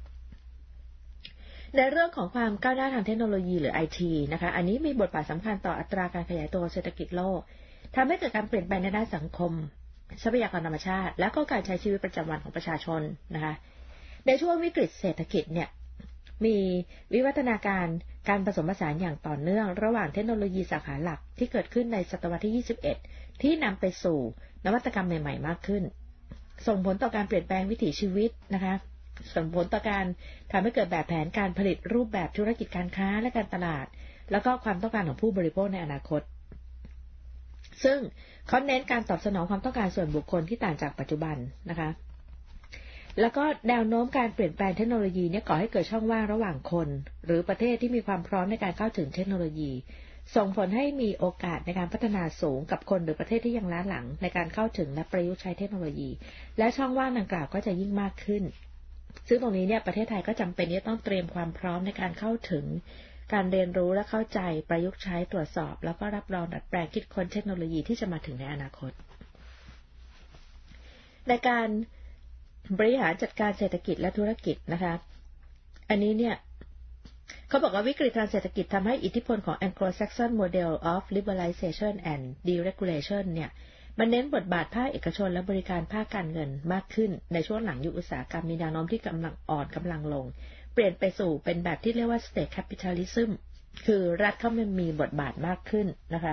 ในเรื่องของความก้าวหน้าทางเทคโนโลยีหรือ IT นะคะอันนี้มีบทบาทสำคัญต่ออัตราการขยายตัวเศรษฐกิจโลกทำให้เกิดการเปลี่ยนแปลงในด้านสังคมทรัพยากรธรรมชาติและก็การใช้ชีวิตประจำวันของประชาชนนะคะในช่วงวิกฤตเศรษฐกิจเนี่ยมีวิวัฒนาการผสมผสานอย่างต่อเนื่องระหว่างเทคโนโลยีสาขาหลักที่เกิดขึ้นในศตวรรษที่21ที่นำไปสู่นวัตกรรมใหม่ๆมากขึ้นส่งผลต่อการเปลี่ยนแปลงวิถีชีวิตนะคะส่งผลต่อการทำให้เกิดแบบแผนการผลิตรูปแบบธุรกิจการค้าและการตลาดแล้วก็ความต้องการของผู้บริโภคในอนาคตซึ่งเขาเน้นการตอบสนองความต้องการส่วนบุคคลที่ต่างจากปัจจุบันนะคะแล้วก็แนวโน้มการเปลี่ยนแปลงเทคโนโลยีเนี่ยก่อให้เกิดช่องว่างระหว่างคนหรือประเทศที่มีความพร้อมในการเข้าถึงเทคโนโลยีส่งผลให้มีโอกาสในการพัฒนาสูงกับคนหรือประเทศที่ยังล้าหลังในการเข้าถึงและประยุกต์ใช้เทคโนโลยีและช่องว่างดังกล่าวก็จะยิ่งมากขึ้นซึ่งตรงนี้เนี่ยประเทศไทยก็จำเป็นที่ต้องเตรียมความพร้อมในการเข้าถึงการเรียนรู้และเข้าใจประยุกต์ใช้ตรวจสอบแล้วก็รับรองดัดแปลงคิดค้นเทคโนโลยีที่จะมาถึงในอนาคตในการบริหารจัดการเศรษฐกิจและธุรกิจนะคะอันนี้เนี่ยเขาบอกว่าวิกฤตทางเศรษฐกิจทำให้อิทธิพลของ Anglo-Saxon Model of Liberalization and Deregulation เนี่ยมันเน้นบทบาทภาคเอกชนและบริการภาคการเงินมากขึ้นในช่วงหลังยุคอุตสาหกรรมมีแนวโน้มที่กำลังอ่อนกำลังลงเปลี่ยนไปสู่เป็นแบบที่เรียกว่า State Capitalism คือรัฐเข้ามามีบทบาทมากขึ้นนะคะ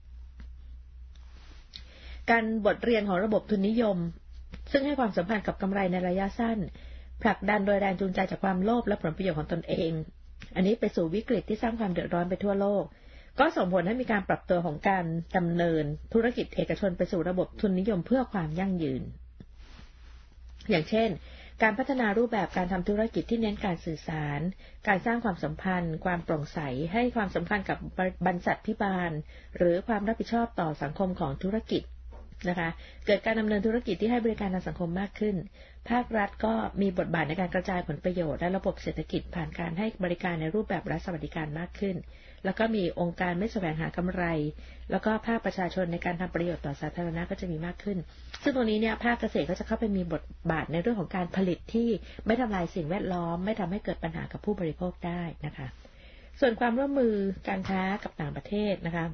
การบทเรียนของระบบทุนนิยมซึ่งให้ความสำคัญกับกำไรในระยะสั้นผลักดันโดยแรงจูงใจจากความโลภและผลประโยชน์ของตนเองอันนี้ไปสู่วิกฤตที่สร้างความเดือดร้อนไปทั่วโลกก็ส่งผลให้มีการปรับตัวของการดำเนินธุรกิจเอกชนไปสู่ระบบทุนนิยมเพื่อความยั่งยืนอย่างเช่นการพัฒนารูปแบบการทำธุรกิจที่เน้นการสื่อสารการสร้างความสัมพันธ์ความโปร่งใสให้ความสำคัญกับบรรษัทพิบาลหรือความรับผิดชอบต่อสังคมของธุรกิจนะคะเกิดการดำเนินธุรกิจที่ให้บริการทางสังคมมากขึ้นภาครัฐก็มีบทบาทในการกระจายผลประโยชน์และระบบเศรษฐกิจผ่านการให้บริการในรูปแบบรัฐสวัสดิการมากขึ้นแล้วก็มีองค์การไม่แสวงหากำไรแล้วก็ภาคประชาชนในการทำประโยชน์ต่อสาธารณะก็จะมีมากขึ้นซึ่งตรงนี้เนี่ยภาคเกษตรก็จะเข้าไปมีบทบาทในเรื่องของการผลิตที่ไม่ทำลายสิ่งแวดล้อมไม่ทำให้เกิดปัญหากับผู้บริโภคได้นะคะส่วนความร่วมมือการค้ากับต่างประเทศนะคะ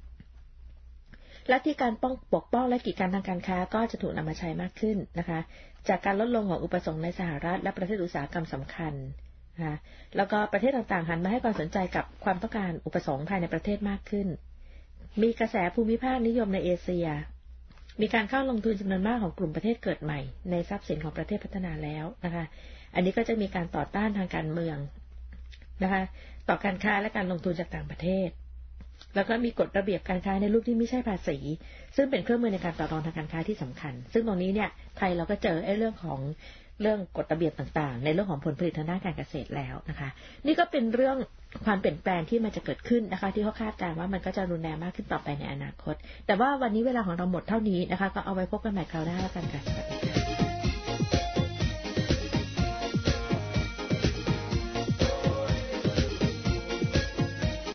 และที่การปกป้องและกีดกันทางการค้าก็จะถูกนำมาใช้มากขึ้นนะคะจากการลดลงของอุปสงค์ในสหรัฐและประเทศอุตสาหกรรมสำคัญนะคะแล้วก็ประเทศต่างๆหันมาให้ความสนใจกับความต้องการอุปสงค์ภายในประเทศมากขึ้นมีกระแสภูมิภาคนิยมในเอเชียมีการเข้าลงทุนจำนวนมากของกลุ่มประเทศเกิดใหม่ในทรัพย์สินของประเทศพัฒนาแล้วนะคะอันนี้ก็จะมีการต่อต้านทางการเมืองนะคะต่อการค้าและการลงทุนจากต่างประเทศแล้วก็มีกฎระเบียบการค้าในรูปที่ไม่ใช่ภาษีซึ่งเป็นเครื่องมือในการต่อรองทางการค้าที่สำคัญซึ่งตรงนี้เนี่ยไทยเราก็เจอเรื่องกฎระเบียบต่างๆในเรื่องของผลผลิตทางด้านการเกษตรแล้วนะคะนี่ก็เป็นเรื่องความเปลี่ยนแปลงที่มันจะเกิดขึ้นนะคะที่เขาคาดการณ์ว่ามันก็จะรุนแรงมากขึ้นต่อไปในอนาคตแต่ว่าวันนี้เวลาของเราหมดเท่านี้นะคะก็เอาไว้พบกันใหม่คราวหน้าแล้วกันค่ะ